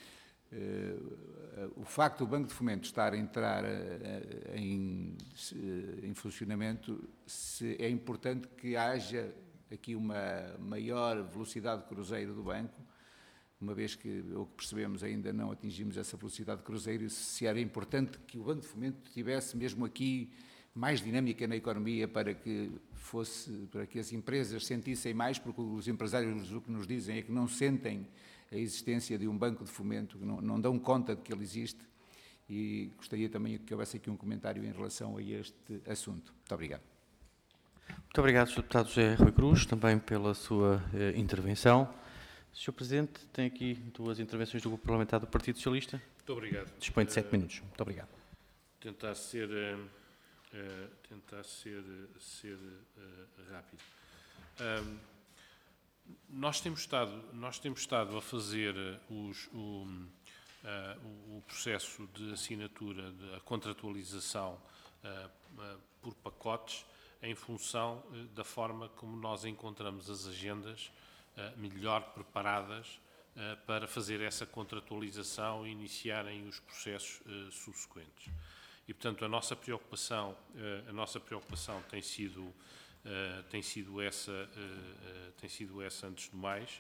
uh, o facto do Banco de Fomento estar a entrar uh, em, uh, em funcionamento, se é importante que haja aqui uma maior velocidade de cruzeiro do banco, uma vez que, o que percebemos, ainda não atingimos essa velocidade de cruzeiro, se era importante que o Banco de Fomento tivesse mesmo aqui mais dinâmica na economia para que fosse, para que as empresas sentissem mais, porque os empresários o que nos dizem é que não sentem a existência de um banco de fomento, que não, não dão conta de que ele existe, e gostaria também que houvesse aqui um comentário em relação a este assunto. Muito obrigado. Muito obrigado, senhor Deputado José Rui Cruz, também pela sua eh, intervenção. senhor Presidente, tem aqui duas intervenções do Grupo Parlamentar do Partido Socialista. Muito obrigado. Dispõe de sete Uh, minutos. Muito obrigado. Tentar ser, uh, uh, tentar ser, ser uh, rápido. Um, nós, temos estado, nós temos estado a fazer os, o, uh, o processo de assinatura, de, a contratualização uh, uh, por pacotes, em função uh, da forma como nós encontramos as agendas uh, melhor preparadas uh, para fazer essa contratualização e iniciarem os processos uh, subsequentes. E, portanto, a nossa preocupação, uh, a nossa preocupação tem sido, uh, tem sido essa, uh, uh, tem sido essa antes de mais.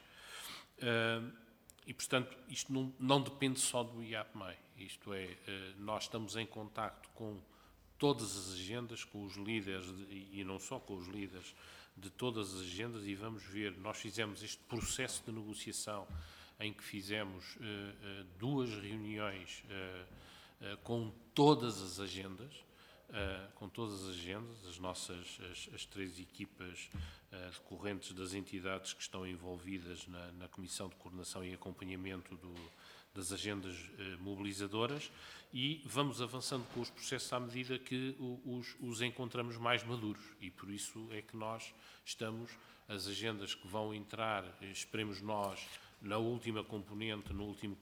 Uh, e, portanto, isto não, não depende só do I A P M E I. Isto é, uh, nós estamos em contacto com todas as agendas, com os líderes, de, e não só com os líderes de todas as agendas, e vamos ver, nós fizemos este processo de negociação em que fizemos uh, uh, duas reuniões uh, uh, com todas as agendas, uh, com todas as agendas, as nossas, as, as três equipas uh, decorrentes das entidades que estão envolvidas na, na Comissão de Coordenação e Acompanhamento do, das agendas uh, mobilizadoras, e vamos avançando com os processos à medida que o, os, os encontramos mais maduros, e por isso é que nós estamos, as agendas que vão entrar, esperemos nós, na última componente, no último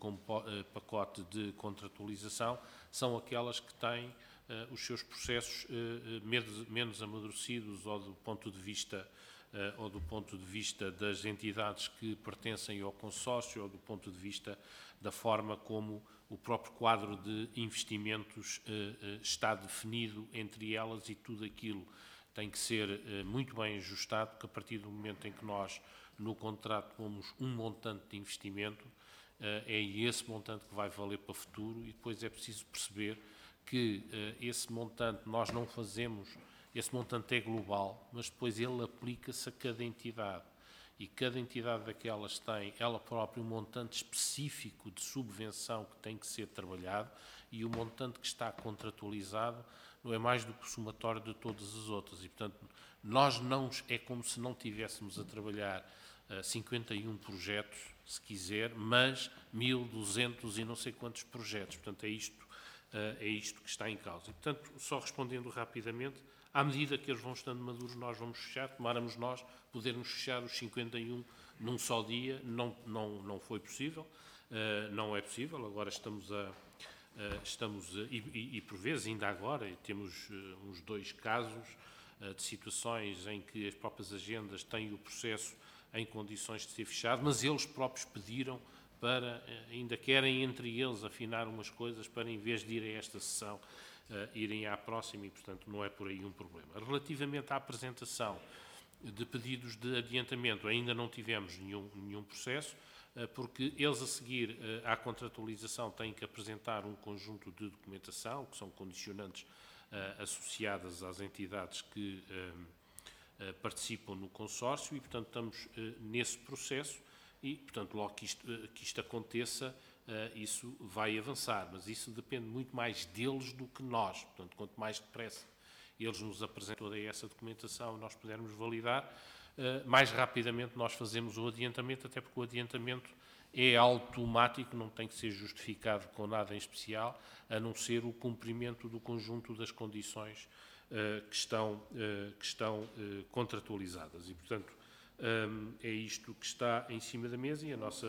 pacote de contratualização, são aquelas que têm uh, os seus processos uh, menos, menos amadurecidos, ou do ponto de vista uh, ou do ponto de vista das entidades que pertencem ao consórcio, ou do ponto de vista da forma como o próprio quadro de investimentos uh, uh, está definido entre elas, e tudo aquilo tem que ser uh, muito bem ajustado, porque a partir do momento em que nós, no contrato, pomos um montante de investimento, uh, é esse montante que vai valer para o futuro, e depois é preciso perceber que uh, esse montante nós não fazemos, esse montante é global, mas depois ele aplica-se a cada entidade. E cada entidade daquelas tem, ela própria, um montante específico de subvenção que tem que ser trabalhado, e o montante que está contratualizado não é mais do que o somatório de todas as outras. E, portanto, nós não, é como se não tivéssemos a trabalhar uh, cinquenta e um projetos, se quiser, mas mil e duzentos e não sei quantos projetos. Portanto, é isto, uh, é isto que está em causa. E, portanto, só respondendo rapidamente, à medida que eles vão estando maduros, nós vamos fechar, tomáramos nós podermos fechar os cinquenta e um num só dia, não, não, não foi possível, uh, não é possível, agora estamos a, uh, estamos a, e, e, e por vezes, ainda agora, temos uh, uns dois casos uh, de situações em que as próprias agendas têm o processo em condições de ser fechado, mas eles próprios pediram para, uh, ainda querem entre eles afinar umas coisas para, em vez de ir a esta sessão, Uh, irem à próxima, e, portanto, não é por aí um problema. Relativamente à apresentação de pedidos de adiantamento, ainda não tivemos nenhum, nenhum processo, uh, porque eles, a seguir uh, à contratualização, têm que apresentar um conjunto de documentação, que são condicionantes uh, associadas às entidades que uh, uh, participam no consórcio, e, portanto, estamos uh, nesse processo, e, portanto, logo que isto, uh, que isto aconteça, Uh, isso vai avançar, mas isso depende muito mais deles do que nós. Portanto, quanto mais depressa eles nos apresentam toda essa documentação e nós pudermos validar, uh, mais rapidamente nós fazemos o adiantamento, até porque o adiantamento é automático, não tem que ser justificado com nada em especial, a não ser o cumprimento do conjunto das condições uh, que estão, uh, que estão uh, contratualizadas. E, portanto, um, é isto que está em cima da mesa, e a nossa...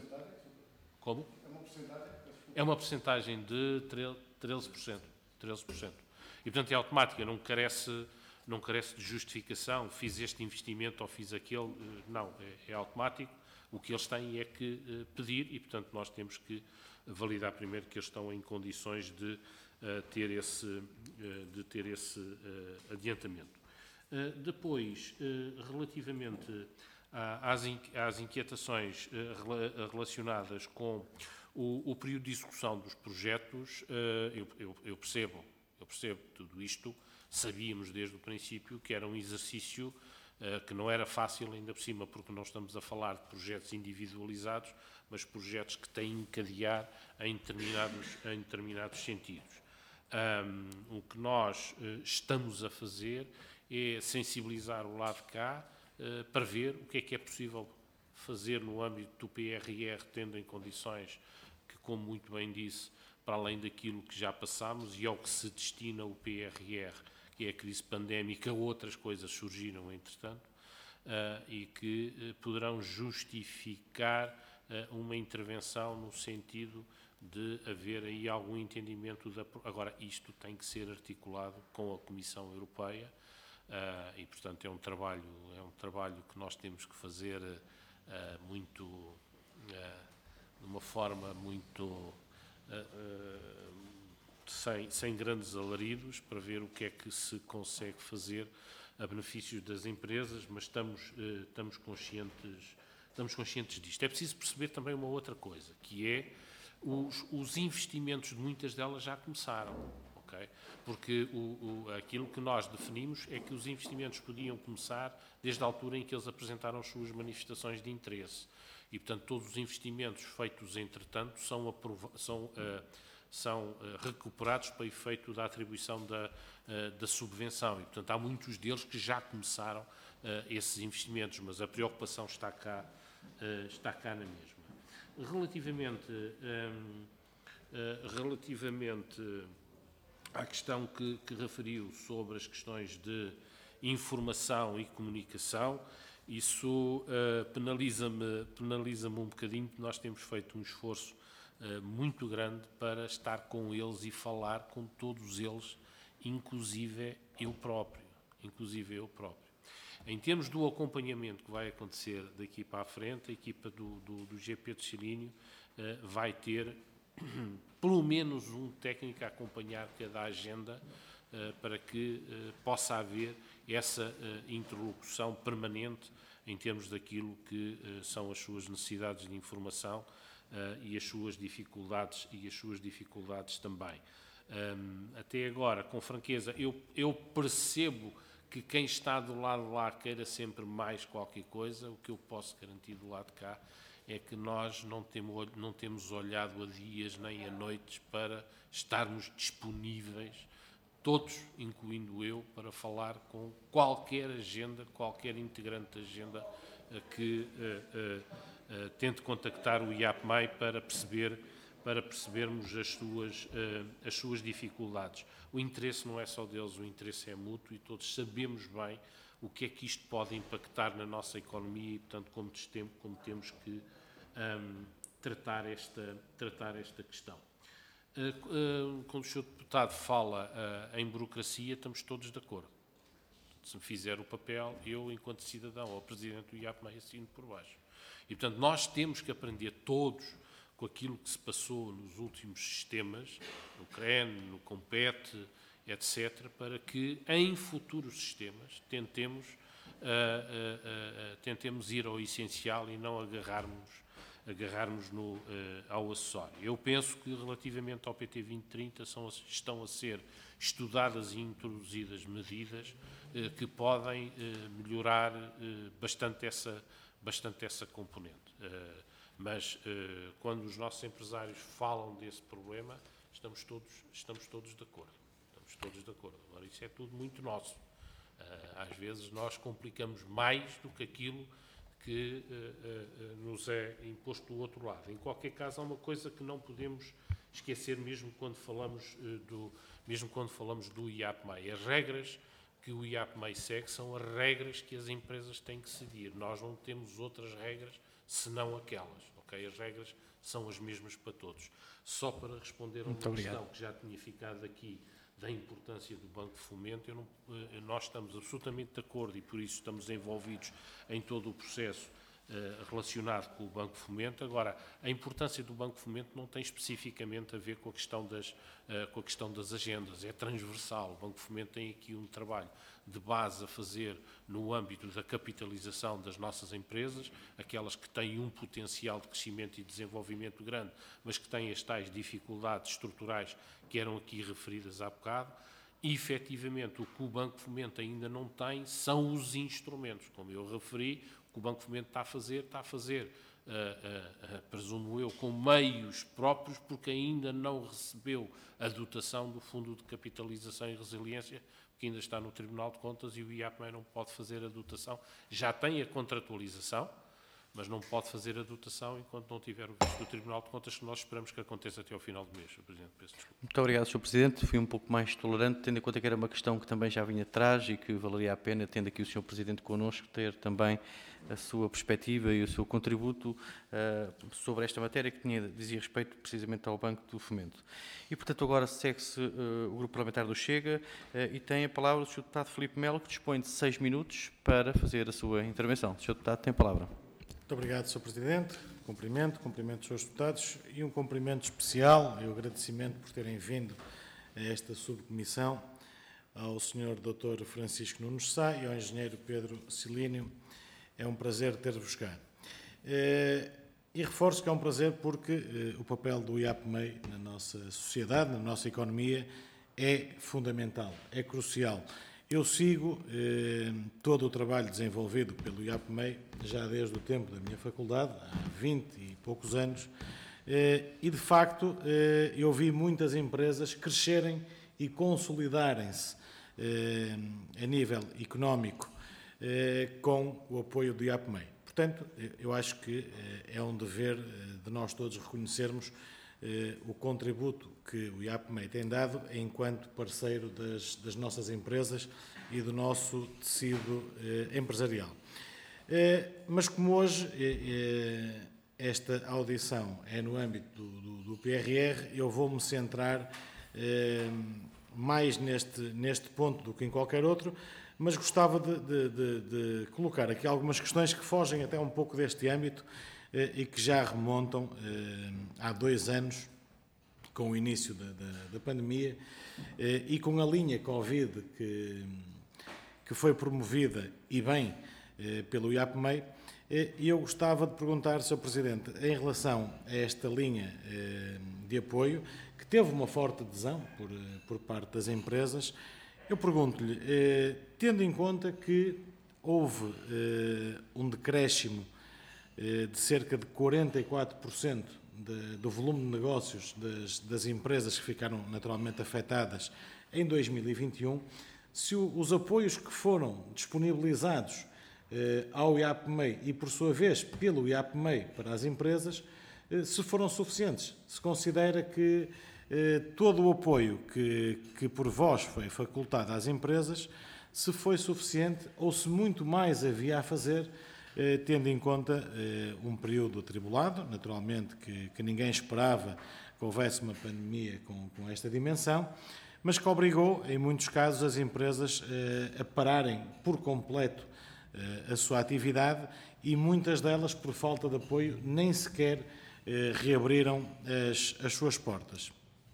Como? É uma porcentagem de treze por cento. treze por cento. E, portanto, é automática, não carece, não carece de justificação, fiz este investimento ou fiz aquele. Não, é, é automático. O que eles têm é que uh, pedir, e, portanto, nós temos que validar primeiro que eles estão em condições de uh, ter esse, uh, de ter esse uh, adiantamento. Uh, depois, uh, relativamente às, às inquietações relacionadas com o, o período de execução dos projetos, eu, eu, eu percebo, eu percebo tudo isto. Sabíamos desde o princípio que era um exercício uh, que não era fácil, ainda por cima, porque não estamos a falar de projetos individualizados, mas projetos que têm que encadear em determinados, em determinados sentidos. Um, o que nós uh, estamos a fazer é sensibilizar o lado de cá uh, para ver o que é que é possível fazer no âmbito do P R R, tendo em condições que, como muito bem disse, para além daquilo que já passámos e ao que se destina o P R R, que é a crise pandémica, outras coisas surgiram, entretanto, uh, e que uh, poderão justificar uh, uma intervenção no sentido de haver aí algum entendimento. Da... Agora, isto tem que ser articulado com a Comissão Europeia uh, e, portanto, é um trabalho, é um trabalho que nós temos que fazer uh, muito, uh, de uma forma muito... Uh, uh, Sem, sem grandes alaridos, para ver o que é que se consegue fazer a benefício das empresas, mas estamos, eh, estamos, conscientes, estamos conscientes disto. É preciso perceber também uma outra coisa, que é os, os investimentos de muitas delas já começaram, okay? Porque o, o, aquilo que nós definimos é que os investimentos podiam começar desde a altura em que eles apresentaram as suas manifestações de interesse. E, portanto, todos os investimentos feitos, entretanto, são, aprova- são uh, são uh, recuperados para efeito da atribuição da, uh, da subvenção. E, portanto, há muitos deles que já começaram uh, esses investimentos, mas a preocupação está cá, uh, está cá na mesma. Relativamente, um, uh, relativamente à questão que, que referiu sobre as questões de informação e comunicação, isso uh, penaliza-me, penaliza-me um bocadinho, porque nós temos feito um esforço Uh, muito grande para estar com eles e falar com todos eles, inclusive eu próprio, inclusive eu próprio. Em termos do acompanhamento que vai acontecer daqui para a frente, a equipa do, do, do G P de Silínio uh, vai ter pelo menos um técnico a acompanhar cada agenda uh, para que uh, possa haver essa uh, interlocução permanente em termos daquilo que uh, são as suas necessidades de informação Uh, e as suas dificuldades e as suas dificuldades também. Um, até agora, com franqueza, eu, eu percebo que quem está do lado de lá queira sempre mais qualquer coisa. O que eu posso garantir do lado de cá é que nós não temos, não temos olhado a dias nem a noites para estarmos disponíveis, todos, incluindo eu, para falar com qualquer agenda, qualquer integrante da agenda uh, que uh, uh, Uh, tente contactar o I A P M E I para, perceber, para percebermos as suas, uh, as suas dificuldades. O interesse não é só deles, o interesse é mútuo e todos sabemos bem o que é que isto pode impactar na nossa economia e, portanto, como, tem, como temos que um, tratar, esta, tratar esta questão. Uh, uh, quando o senhor Deputado fala uh, em burocracia, estamos todos de acordo. Se me fizer o papel, eu, enquanto cidadão ou Presidente do I A P M E I, assino por baixo. E, portanto, nós temos que aprender todos com aquilo que se passou nos últimos sistemas, no C R E N, no Compete, etcétera, para que, em futuros sistemas, tentemos, uh, uh, uh, tentemos ir ao essencial e não agarrarmos, agarrarmos no, uh, ao acessório. Eu penso que, relativamente ao P T vinte trinta, são, estão a ser estudadas e introduzidas medidas uh, que podem uh, melhorar uh, bastante essa bastante essa componente. Uh, mas uh, quando os nossos empresários falam desse problema, estamos todos, estamos todos de acordo. Estamos todos de acordo. Agora, isso é tudo muito nosso. Uh, às vezes nós complicamos mais do que aquilo que uh, uh, nos é imposto do outro lado. Em qualquer caso, há uma coisa que não podemos esquecer mesmo quando falamos, uh, do, mesmo quando falamos do I A P M E I. As regras que o I A P M E I segue são as regras que as empresas têm que seguir. Nós não temos outras regras senão aquelas. Okay? As regras são as mesmas para todos. Só para responder a uma Muito questão obrigado. que já tinha ficado aqui da importância do Banco de Fomento, eu não, nós estamos absolutamente de acordo e por isso estamos envolvidos em todo o processo relacionado com o Banco de Fomento. Agora, a importância do Banco de Fomento não tem especificamente a ver com a questão das, com a questão das agendas, é transversal. O Banco de Fomento tem aqui um trabalho de base a fazer no âmbito da capitalização das nossas empresas, aquelas que têm um potencial de crescimento e desenvolvimento grande, mas que têm as tais dificuldades estruturais que eram aqui referidas há bocado. E, efetivamente, o que o Banco de Fomento ainda não tem são os instrumentos. Como eu referi, o que o Banco de Fomento está a fazer, está a fazer, uh, uh, uh, presumo eu, com meios próprios, porque ainda não recebeu a dotação do Fundo de Capitalização e Resiliência, que ainda está no Tribunal de Contas, e o I A P M E não pode fazer a dotação. Já tem a contratualização, mas não pode fazer a dotação enquanto não tiver o visto do Tribunal de Contas, que nós esperamos que aconteça até ao final do mês. senhor Presidente, peço desculpa. Muito obrigado, senhor Presidente. Fui um pouco mais tolerante, tendo em conta que era uma questão que também já vinha atrás e que valeria a pena, tendo aqui o senhor Presidente connosco, ter também a sua perspectiva e o seu contributo uh, sobre esta matéria que tinha, dizia respeito precisamente ao Banco do Fomento. E, portanto, agora segue-se uh, o Grupo Parlamentar do Chega uh, e tem a palavra o senhor Deputado Filipe Melo, que dispõe de seis minutos para fazer a sua intervenção. senhor Deputado, tem a palavra. Muito obrigado, senhor Presidente. Cumprimento, cumprimento os senhores deputados e um cumprimento especial e um agradecimento por terem vindo a esta subcomissão ao senhor doutor Francisco Nunes Sá e ao engenheiro Pedro Silínio. É um prazer ter-vos cá. E reforço que é um prazer porque o papel do I A P M E I na nossa sociedade, na nossa economia, é fundamental, é crucial. Eu sigo eh, todo o trabalho desenvolvido pelo I A P M E I já desde o tempo da minha faculdade, há vinte e poucos anos, eh, e de facto eh, eu vi muitas empresas crescerem e consolidarem-se eh, a nível económico eh, com o apoio do I A P M E I. Portanto, eu acho que eh, é um dever de nós todos reconhecermos eh, o contributo que o I A P M E I tem dado enquanto parceiro das, das nossas empresas e do nosso tecido eh, empresarial. Eh, mas como hoje eh, esta audição é no âmbito do, do, do P R R, eu vou-me centrar eh, mais neste, neste ponto do que em qualquer outro, mas gostava de, de, de, de colocar aqui algumas questões que fogem até um pouco deste âmbito eh, e que já remontam eh, há dois anos, com o início da, da, da pandemia eh, e com a linha Covid que, que foi promovida, e bem, eh, pelo I A P M E I, eh, e eu gostava de perguntar, senhor Presidente, em relação a esta linha eh, de apoio, que teve uma forte adesão por, por parte das empresas, eu pergunto-lhe, eh, tendo em conta que houve eh, um decréscimo eh, de cerca de quarenta e quatro por cento De, do volume de negócios das, das empresas que ficaram naturalmente afetadas em dois mil e vinte e um, se o, os apoios que foram disponibilizados eh, ao I A P M E I e, por sua vez, pelo I A P M E I para as empresas, eh, se foram suficientes. Se considera que eh, todo o apoio que, que por vós foi facultado às empresas, se foi suficiente ou se muito mais havia a fazer, Eh, tendo em conta eh, um período atribulado, naturalmente que, que ninguém esperava que houvesse uma pandemia com, com esta dimensão, mas que obrigou, em muitos casos, as empresas eh, a pararem por completo eh, a sua atividade e muitas delas, por falta de apoio, nem sequer eh, reabriram as, as suas portas.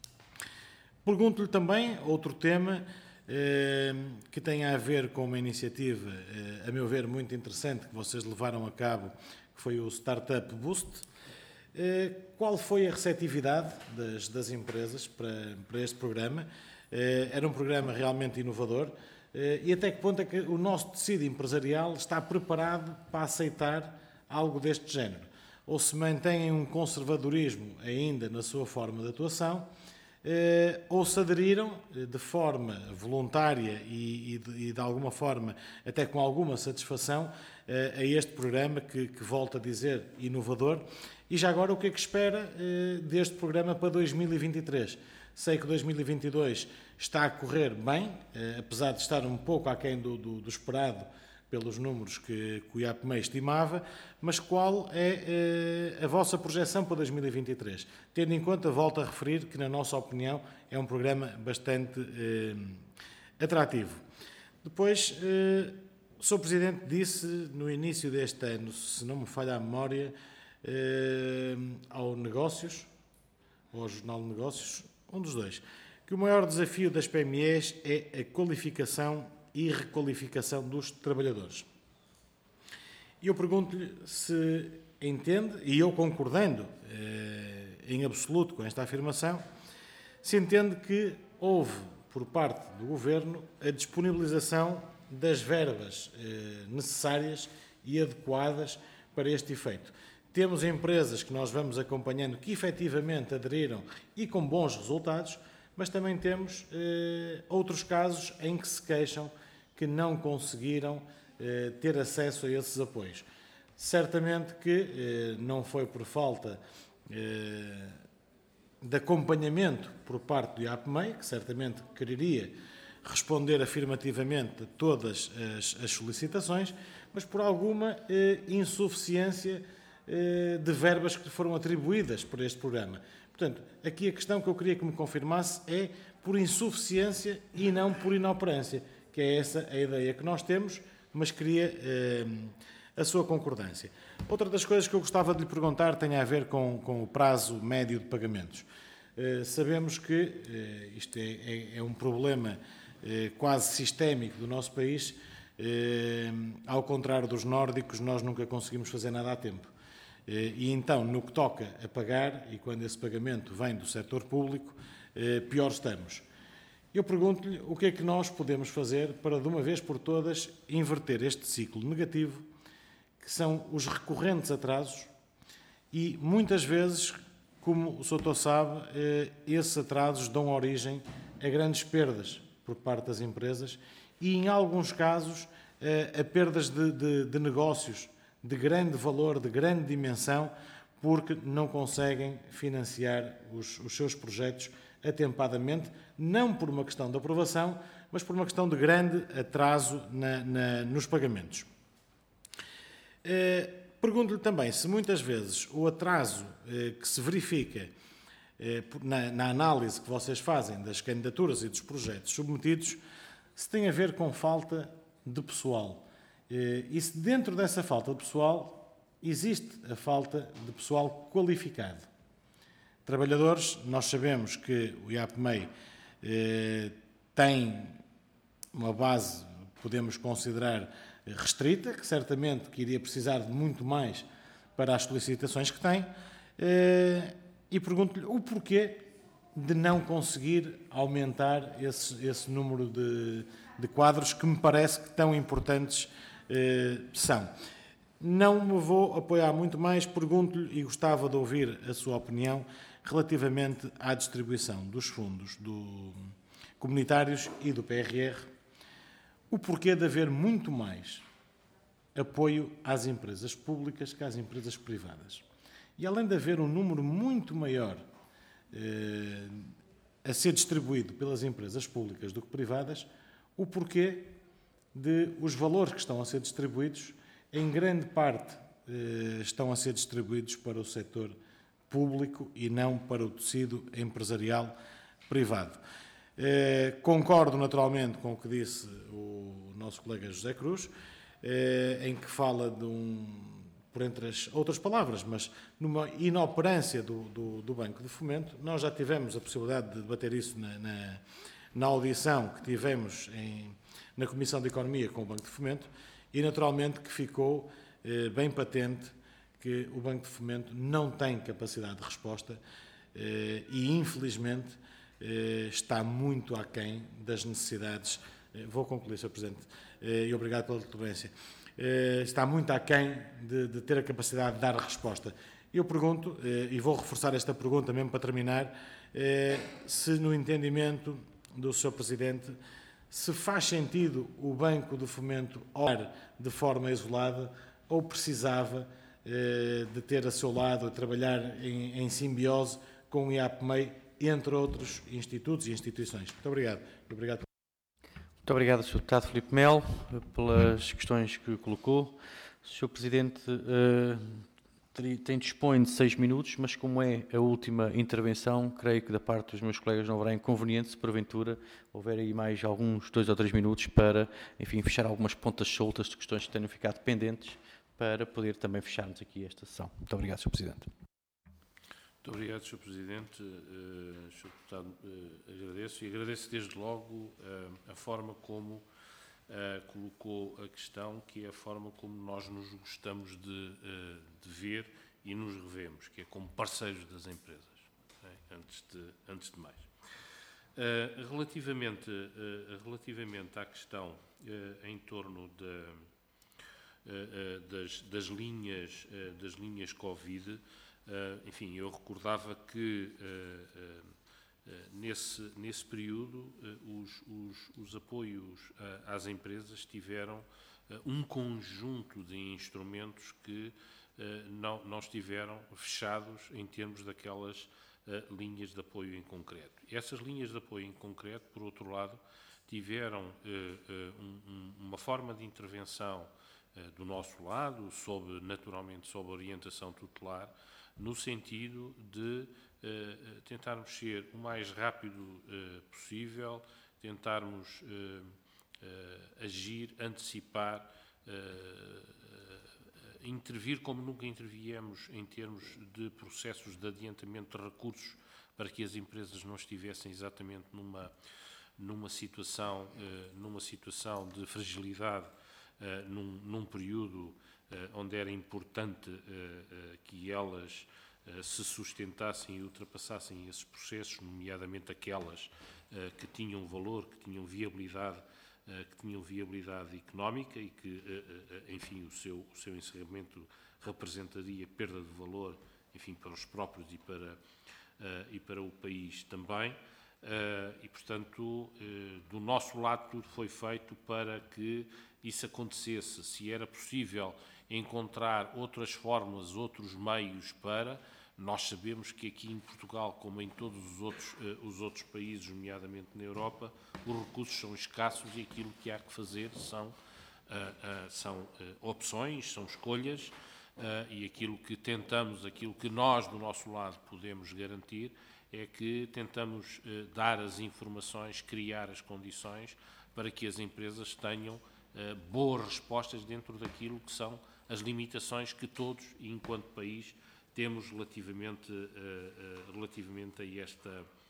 Pergunto-lhe também outro tema que tem a ver com uma iniciativa, a meu ver, muito interessante, que vocês levaram a cabo, que foi o Startup Boost. Qual foi a receptividade das, das empresas para, para este programa? Era um programa realmente inovador. E até que ponto é que o nosso tecido empresarial está preparado para aceitar algo deste género? Ou se mantém um conservadorismo ainda na sua forma de atuação, Eh, ou se aderiram de forma voluntária e, e, de, e de alguma forma, até com alguma satisfação, eh, a este programa que, que volto a dizer, inovador. E já agora, o que é que espera eh, deste programa para dois mil e vinte e três? Sei que dois mil e vinte e dois está a correr bem, eh, apesar de estar um pouco aquém do, do, do esperado pelos números que, que o I A P M E I estimava, mas qual é eh, a vossa projeção para dois mil e vinte e três? Tendo em conta, volto a referir, que na nossa opinião é um programa bastante eh, atrativo. Depois, eh, o senhor Presidente disse no início deste ano, se não me falha a memória, eh, ao Negócios, ou ao Jornal de Negócios, um dos dois, que o maior desafio das P M Es é a qualificação e requalificação dos trabalhadores. E eu pergunto-lhe se entende, e eu concordando eh, em absoluto com esta afirmação, se entende que houve, por parte do Governo, a disponibilização das verbas eh, necessárias e adequadas para este efeito. Temos empresas que nós vamos acompanhando que efetivamente aderiram e com bons resultados, mas também temos eh, outros casos em que se queixam que não conseguiram eh, ter acesso a esses apoios. Certamente que eh, não foi por falta eh, de acompanhamento por parte do I A P M E I, que certamente quereria responder afirmativamente a todas as, as solicitações, mas por alguma eh, insuficiência eh, de verbas que foram atribuídas por este programa. Portanto, aqui a questão que eu queria que me confirmasse é por insuficiência e não por inoperância, que é essa a ideia que nós temos, mas queria eh, a sua concordância. Outra das coisas que eu gostava de lhe perguntar tem a ver com, com o prazo médio de pagamentos. Eh, sabemos que eh, isto é, é, é um problema eh, quase sistémico do nosso país. Eh, ao contrário dos nórdicos, nós nunca conseguimos fazer nada a tempo. Eh, e então, no que toca a pagar, e quando esse pagamento vem do setor público, eh, pior estamos. Eu pergunto-lhe o que é que nós podemos fazer para, de uma vez por todas, inverter este ciclo negativo, que são os recorrentes atrasos, e muitas vezes, como o doutor sabe, esses atrasos dão origem a grandes perdas por parte das empresas e, em alguns casos, a perdas de, de, de negócios de grande valor, de grande dimensão, porque não conseguem financiar os, os seus projetos atempadamente, não por uma questão de aprovação, mas por uma questão de grande atraso na, na, nos pagamentos. Eh, Pergunto-lhe também se muitas vezes o atraso eh, que se verifica eh, na, na análise que vocês fazem das candidaturas e dos projetos submetidos, se tem a ver com falta de pessoal. Eh, e se dentro dessa falta de pessoal existe a falta de pessoal qualificado. Trabalhadores, nós sabemos que o I A P M E I eh, tem uma base, podemos considerar, restrita, que certamente que iria precisar de muito mais para as solicitações que tem, e pergunto-lhe o porquê de não conseguir aumentar esse, esse número de, de quadros que me parece que tão importantes eh, são. Não me vou apoiar muito mais, pergunto-lhe e gostava de ouvir a sua opinião relativamente à distribuição dos fundos do comunitários e do P R R, o porquê de haver muito mais apoio às empresas públicas que às empresas privadas. E além de haver um número muito maior eh, a ser distribuído pelas empresas públicas do que privadas, o porquê de os valores que estão a ser distribuídos, em grande parte, eh, estão a ser distribuídos para o setor público e não para o tecido empresarial privado. Eh, concordo naturalmente com o que disse o nosso colega José Cruz, eh, em que fala de um, por entre as outras palavras, mas numa inoperância do, do, do Banco de Fomento. Nós já tivemos a possibilidade de debater isso na, na, na audição que tivemos em, na Comissão de Economia com o Banco de Fomento e naturalmente que ficou eh, bem patente que o Banco de Fomento não tem capacidade de resposta eh, e infelizmente está muito aquém das necessidades. Vou concluir, senhor Presidente, e obrigado pela tolerância. Está muito aquém de, de ter a capacidade de dar resposta. Eu pergunto, e vou reforçar esta pergunta mesmo para terminar, se no entendimento do senhor Presidente, se faz sentido o Banco de Fomento olhar de forma isolada ou precisava de ter a seu lado, a trabalhar em, em simbiose com o I A P M E I, entre outros institutos e instituições. Muito obrigado. Obrigado. Muito obrigado, senhor Deputado Filipe Melo, pelas questões que colocou. senhor Presidente, tem dispõe de seis minutos, mas como é a última intervenção, creio que da parte dos meus colegas não haverá inconveniente se porventura houver aí mais alguns dois ou três minutos para, enfim, fechar algumas pontas soltas de questões que tenham ficado pendentes para poder também fecharmos aqui esta sessão. Muito obrigado, senhor Presidente. Muito obrigado, senhor Presidente. Uh, senhor Deputado, uh, agradeço e agradeço desde logo uh, a forma como Uh, colocou a questão, que é a forma como nós nos gostamos de, uh, de ver e nos revemos, que é como parceiros das empresas, né? antes, de, antes de mais. Uh, relativamente, uh, relativamente à questão uh, em torno de, uh, uh, das, das, linhas, uh, das linhas Covid, uh, enfim, eu recordava que uh, uh, Uh, nesse, nesse período, uh, os, os, os apoios uh, às empresas tiveram uh, um conjunto de instrumentos que uh, não, não estiveram fechados em termos daquelas uh, linhas de apoio em concreto. Essas linhas de apoio em concreto, por outro lado, tiveram uh, uh, um, uma forma de intervenção uh, do nosso lado, sob, naturalmente sob orientação tutelar, no sentido de uh, tentarmos ser o mais rápido uh, possível, tentarmos uh, uh, agir, antecipar, uh, uh, intervir como nunca interviemos em termos de processos de adiantamento de recursos para que as empresas não estivessem exatamente numa, numa, situação, uh, numa situação de fragilidade uh, num, num período Uh, onde era importante uh, uh, que elas uh, se sustentassem e ultrapassassem esses processos, nomeadamente aquelas uh, que tinham valor, que tinham viabilidade, uh, que tinham viabilidade económica e que, uh, uh, enfim, o seu, o seu encerramento representaria perda de valor, enfim, para os próprios e para, uh, e para o país também. Uh, e, portanto, uh, do nosso lado tudo foi feito para que isso acontecesse. Se era possível encontrar outras formas, outros meios para, nós sabemos que aqui em Portugal, como em todos os outros, uh, os outros países, nomeadamente na Europa, os recursos são escassos e aquilo que há que fazer são, uh, uh, são uh, opções, são escolhas, uh, e aquilo que tentamos, aquilo que nós do nosso lado podemos garantir é que tentamos uh, dar as informações, criar as condições para que as empresas tenham uh, boas respostas dentro daquilo que são as limitações que todos, enquanto país, temos relativamente, uh, uh, relativamente, a esta,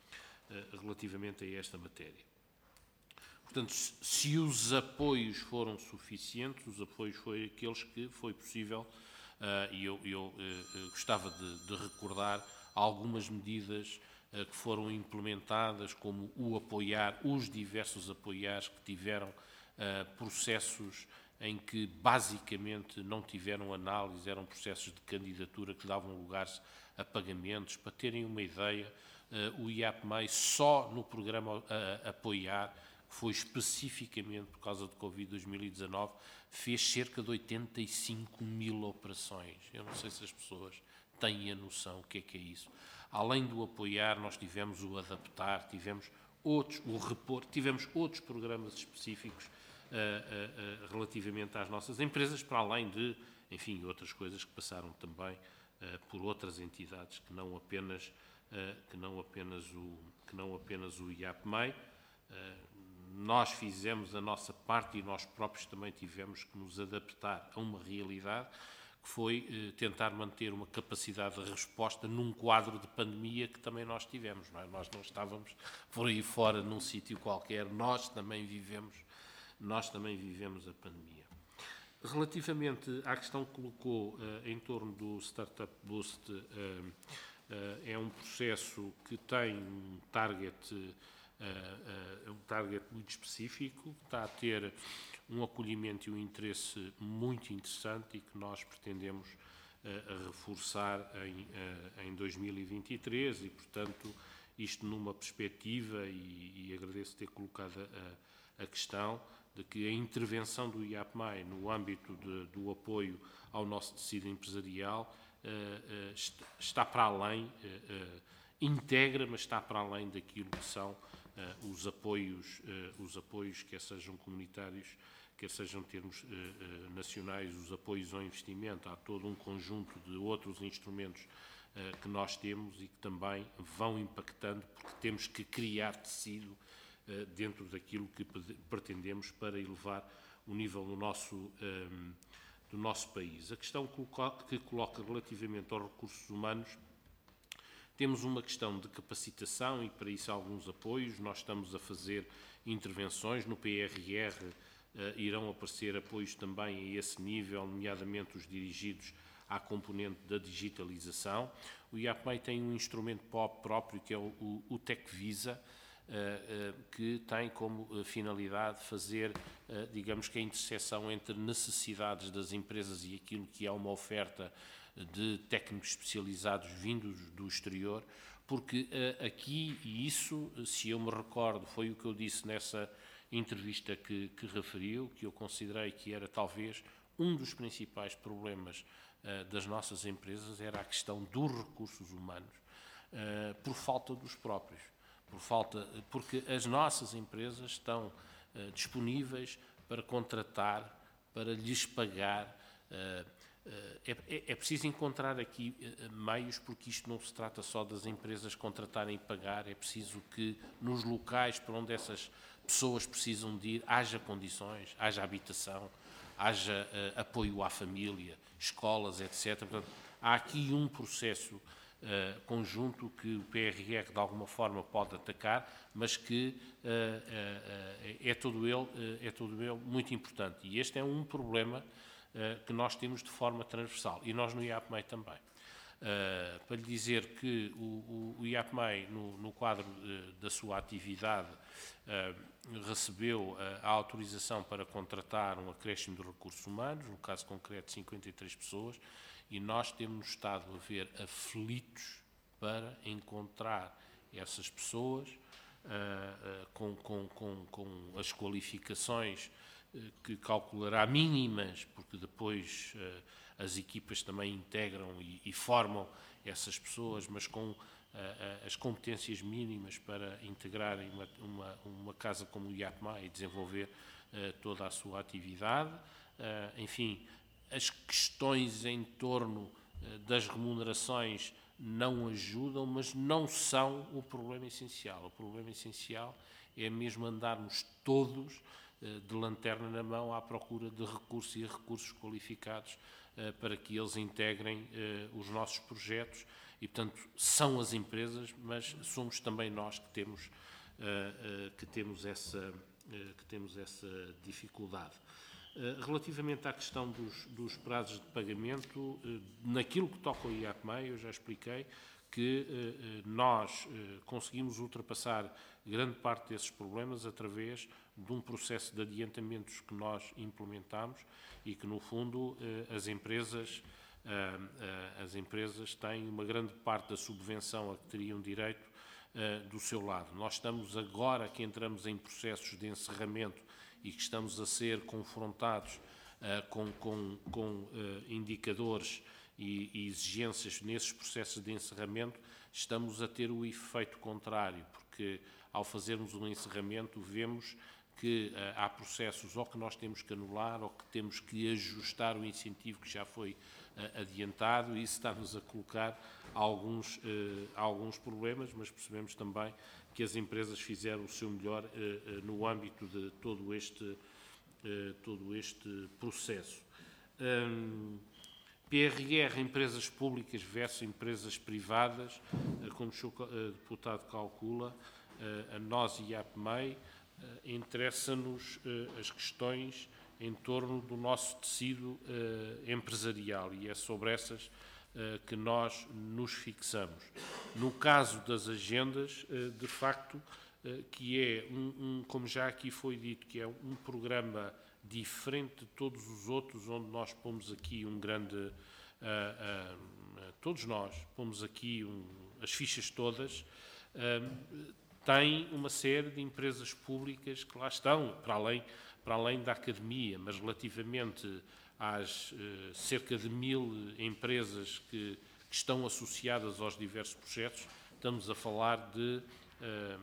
uh, relativamente a esta matéria. Portanto, se os apoios foram suficientes, os apoios foram aqueles que foi possível, uh, e eu, eu uh, gostava de, de recordar algumas medidas uh, que foram implementadas, como o apoiar, os diversos apoiares que tiveram uh, processos em que basicamente não tiveram análise, eram processos de candidatura que davam lugares a pagamentos. Para terem uma ideia, uh, o I A P M E I só no programa uh, Apoiar, que foi especificamente por causa de Covid dois mil e dezanove, fez cerca de oitenta e cinco mil operações. Eu não sei se as pessoas têm a noção o que é que é isso. Além do Apoiar, nós tivemos o Adaptar, tivemos outros, o Repor, tivemos outros programas específicos Uh, uh, uh, relativamente às nossas empresas, para além de, enfim, outras coisas que passaram também uh, por outras entidades que não apenas, uh, que não apenas o, que não apenas o I A P M E I. Uh, nós fizemos a nossa parte e nós próprios também tivemos que nos adaptar a uma realidade que foi uh, tentar manter uma capacidade de resposta num quadro de pandemia que também nós tivemos. Não é? Nós não estávamos por aí fora num sítio qualquer, nós também vivemos Nós também vivemos a pandemia. Relativamente à questão que colocou uh, em torno do Startup Boost, uh, uh, é um processo que tem um target, uh, uh, um target muito específico, que está a ter um acolhimento e um interesse muito interessante e que nós pretendemos uh, reforçar em, uh, em dois mil e vinte e três e, portanto, isto numa perspectiva, e, e agradeço ter colocado a, a questão, de que a intervenção do I A P M E I no âmbito de, do apoio ao nosso tecido empresarial uh, uh, está, está para além, uh, uh, integra, mas está para além daquilo que são os apoios, os apoios, quer sejam comunitários, quer sejam em termos nacionais, os apoios ao investimento. Há todo um conjunto de outros instrumentos que nós temos e que também vão impactando, porque temos que criar tecido dentro daquilo que pretendemos para elevar o nível do nosso, do nosso país. A questão que coloca relativamente aos recursos humanos, temos uma questão de capacitação e para isso há alguns apoios. Nós estamos a fazer intervenções no P R R, irão aparecer apoios também a esse nível, nomeadamente os dirigidos à componente da digitalização. O I A P M E I tem um instrumento próprio, que é o, o, o TecVisa, uh, uh, que tem como uh, finalidade fazer, uh, digamos que a interseção entre necessidades das empresas e aquilo que é uma oferta de técnicos especializados vindos do exterior, porque uh, aqui, e isso, se eu me recordo, foi o que eu disse nessa entrevista que, que referiu, que eu considerei que era talvez um dos principais problemas das nossas empresas, era a questão dos recursos humanos, uh, por falta dos próprios, por falta, porque as nossas empresas estão uh, disponíveis para contratar, para lhes pagar. Uh, uh, é, é preciso encontrar aqui uh, meios, porque isto não se trata só das empresas contratarem e pagar, é preciso que nos locais para onde essas pessoas precisam de ir, haja condições, haja habitação, haja uh, apoio à família, escolas, etcétera. Portanto, há aqui um processo uh, conjunto que o P R R de alguma forma pode atacar, mas que uh, uh, é, todo ele, uh, é todo ele muito importante. E este é um problema uh, que nós temos de forma transversal, e nós no I A P M E I também. Uh, para lhe dizer que o, o, o I A P M E I, no, no quadro uh, da sua atividade, uh, recebeu uh, a autorização para contratar um acréscimo de recursos humanos, no caso concreto cinquenta e três pessoas, e nós temos estado a ver aflitos para encontrar essas pessoas uh, uh, com, com, com, com as qualificações uh, que calculará mínimas, porque depois uh, as equipas também integram e, e formam essas pessoas, mas com uh, uh, as competências mínimas para integrarem uma, uma, uma casa como o I A P M E I e desenvolver uh, toda a sua atividade. Uh, enfim, as questões em torno uh, das remunerações não ajudam, mas não são o problema essencial. O problema essencial é mesmo andarmos todos uh, de lanterna na mão à procura de recursos e recursos qualificados para que eles integrem uh, os nossos projetos e, portanto, são as empresas, mas somos também nós que temos, uh, uh, que temos, essa, uh, que temos essa dificuldade. Uh, relativamente à questão dos, dos prazos de pagamento, uh, naquilo que toca ao I A P M E I, eu já expliquei que uh, nós uh, conseguimos ultrapassar grande parte desses problemas através de um processo de adiantamentos que nós implementamos e que, no fundo, as empresas, as empresas têm uma grande parte da subvenção a que teriam direito do seu lado. Nós estamos agora que entramos em processos de encerramento e que estamos a ser confrontados com, com, com indicadores e, e exigências nesses processos de encerramento, estamos a ter o efeito contrário, porque ao fazermos um encerramento vemos que uh, há processos ou que nós temos que anular ou que temos que ajustar o incentivo que já foi uh, adiantado, e isso está-nos a colocar alguns, uh, alguns problemas, mas percebemos também que as empresas fizeram o seu melhor uh, uh, no âmbito de todo este, uh, todo este processo. Um, P R R, empresas públicas versus empresas privadas, uh, como o senhor uh, deputado calcula, uh, a nós e a I A P M E I, Uh, interessa-nos uh, as questões em torno do nosso tecido uh, empresarial, e é sobre essas uh, que nós nos fixamos. No caso das agendas, uh, de facto, uh, que é, um, um, como já aqui foi dito, que é um programa diferente de todos os outros, onde nós pomos aqui um grande... Uh, uh, uh, todos nós pomos aqui um, as fichas todas, uh, tem uma série de empresas públicas que lá estão, para além, para além da academia, mas relativamente às eh, cerca de mil empresas que, que estão associadas aos diversos projetos, estamos a falar de eh,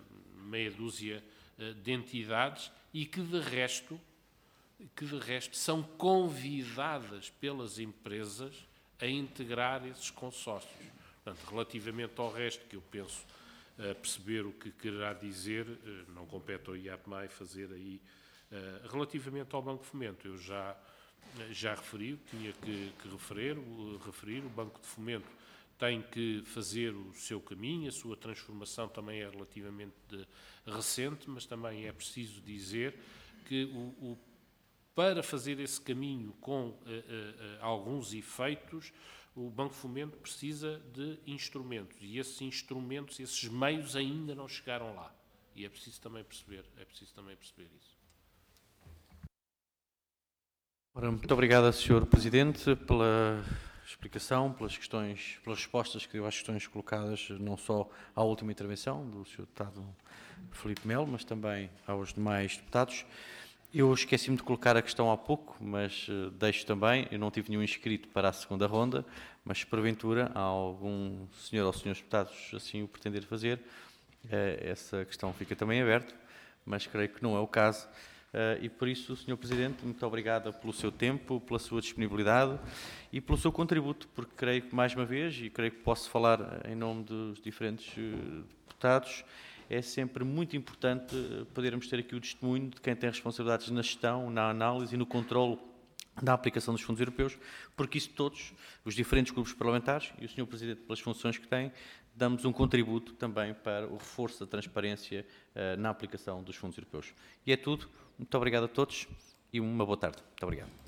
meia dúzia de entidades e que, de resto, que de resto são convidadas pelas empresas a integrar esses consórcios. Portanto, relativamente ao resto, que eu penso uh, perceber o que quererá dizer, uh, não compete ao I A P M A I fazer aí. Uh, relativamente ao Banco de Fomento, eu já, já referi o que tinha que, que referir, uh, referir, o Banco de Fomento tem que fazer o seu caminho, a sua transformação também é relativamente de, recente, mas também é preciso dizer que o, o, para fazer esse caminho com uh, uh, uh, alguns efeitos, o Banco de Fomento precisa de instrumentos e esses instrumentos, esses meios ainda não chegaram lá. E é preciso também perceber, é preciso também perceber isso. Ora, muito obrigado, senhor Presidente, pela explicação, pelas questões, pelas respostas que deu às questões colocadas, não só à última intervenção do senhor Deputado Filipe Melo, mas também aos demais deputados. Eu esqueci-me de colocar a questão há pouco, mas uh, deixo também, eu não tive nenhum inscrito para a segunda ronda, mas se porventura há algum senhor ou senhores deputados assim o pretender fazer, uh, essa questão fica também aberta, mas creio que não é o caso. Uh, e por isso, senhor Presidente, muito obrigado pelo seu tempo, pela sua disponibilidade e pelo seu contributo, porque creio que, mais uma vez, e creio que posso falar em nome dos diferentes uh, deputados, é sempre muito importante podermos ter aqui o testemunho de quem tem responsabilidades na gestão, na análise e no controle da aplicação dos fundos europeus, porque isso todos, os diferentes grupos parlamentares e o senhor Presidente, pelas funções que tem, damos um contributo também para o reforço da transparência uh, na aplicação dos fundos europeus. E é tudo. Muito obrigado a todos e uma boa tarde. Muito obrigado.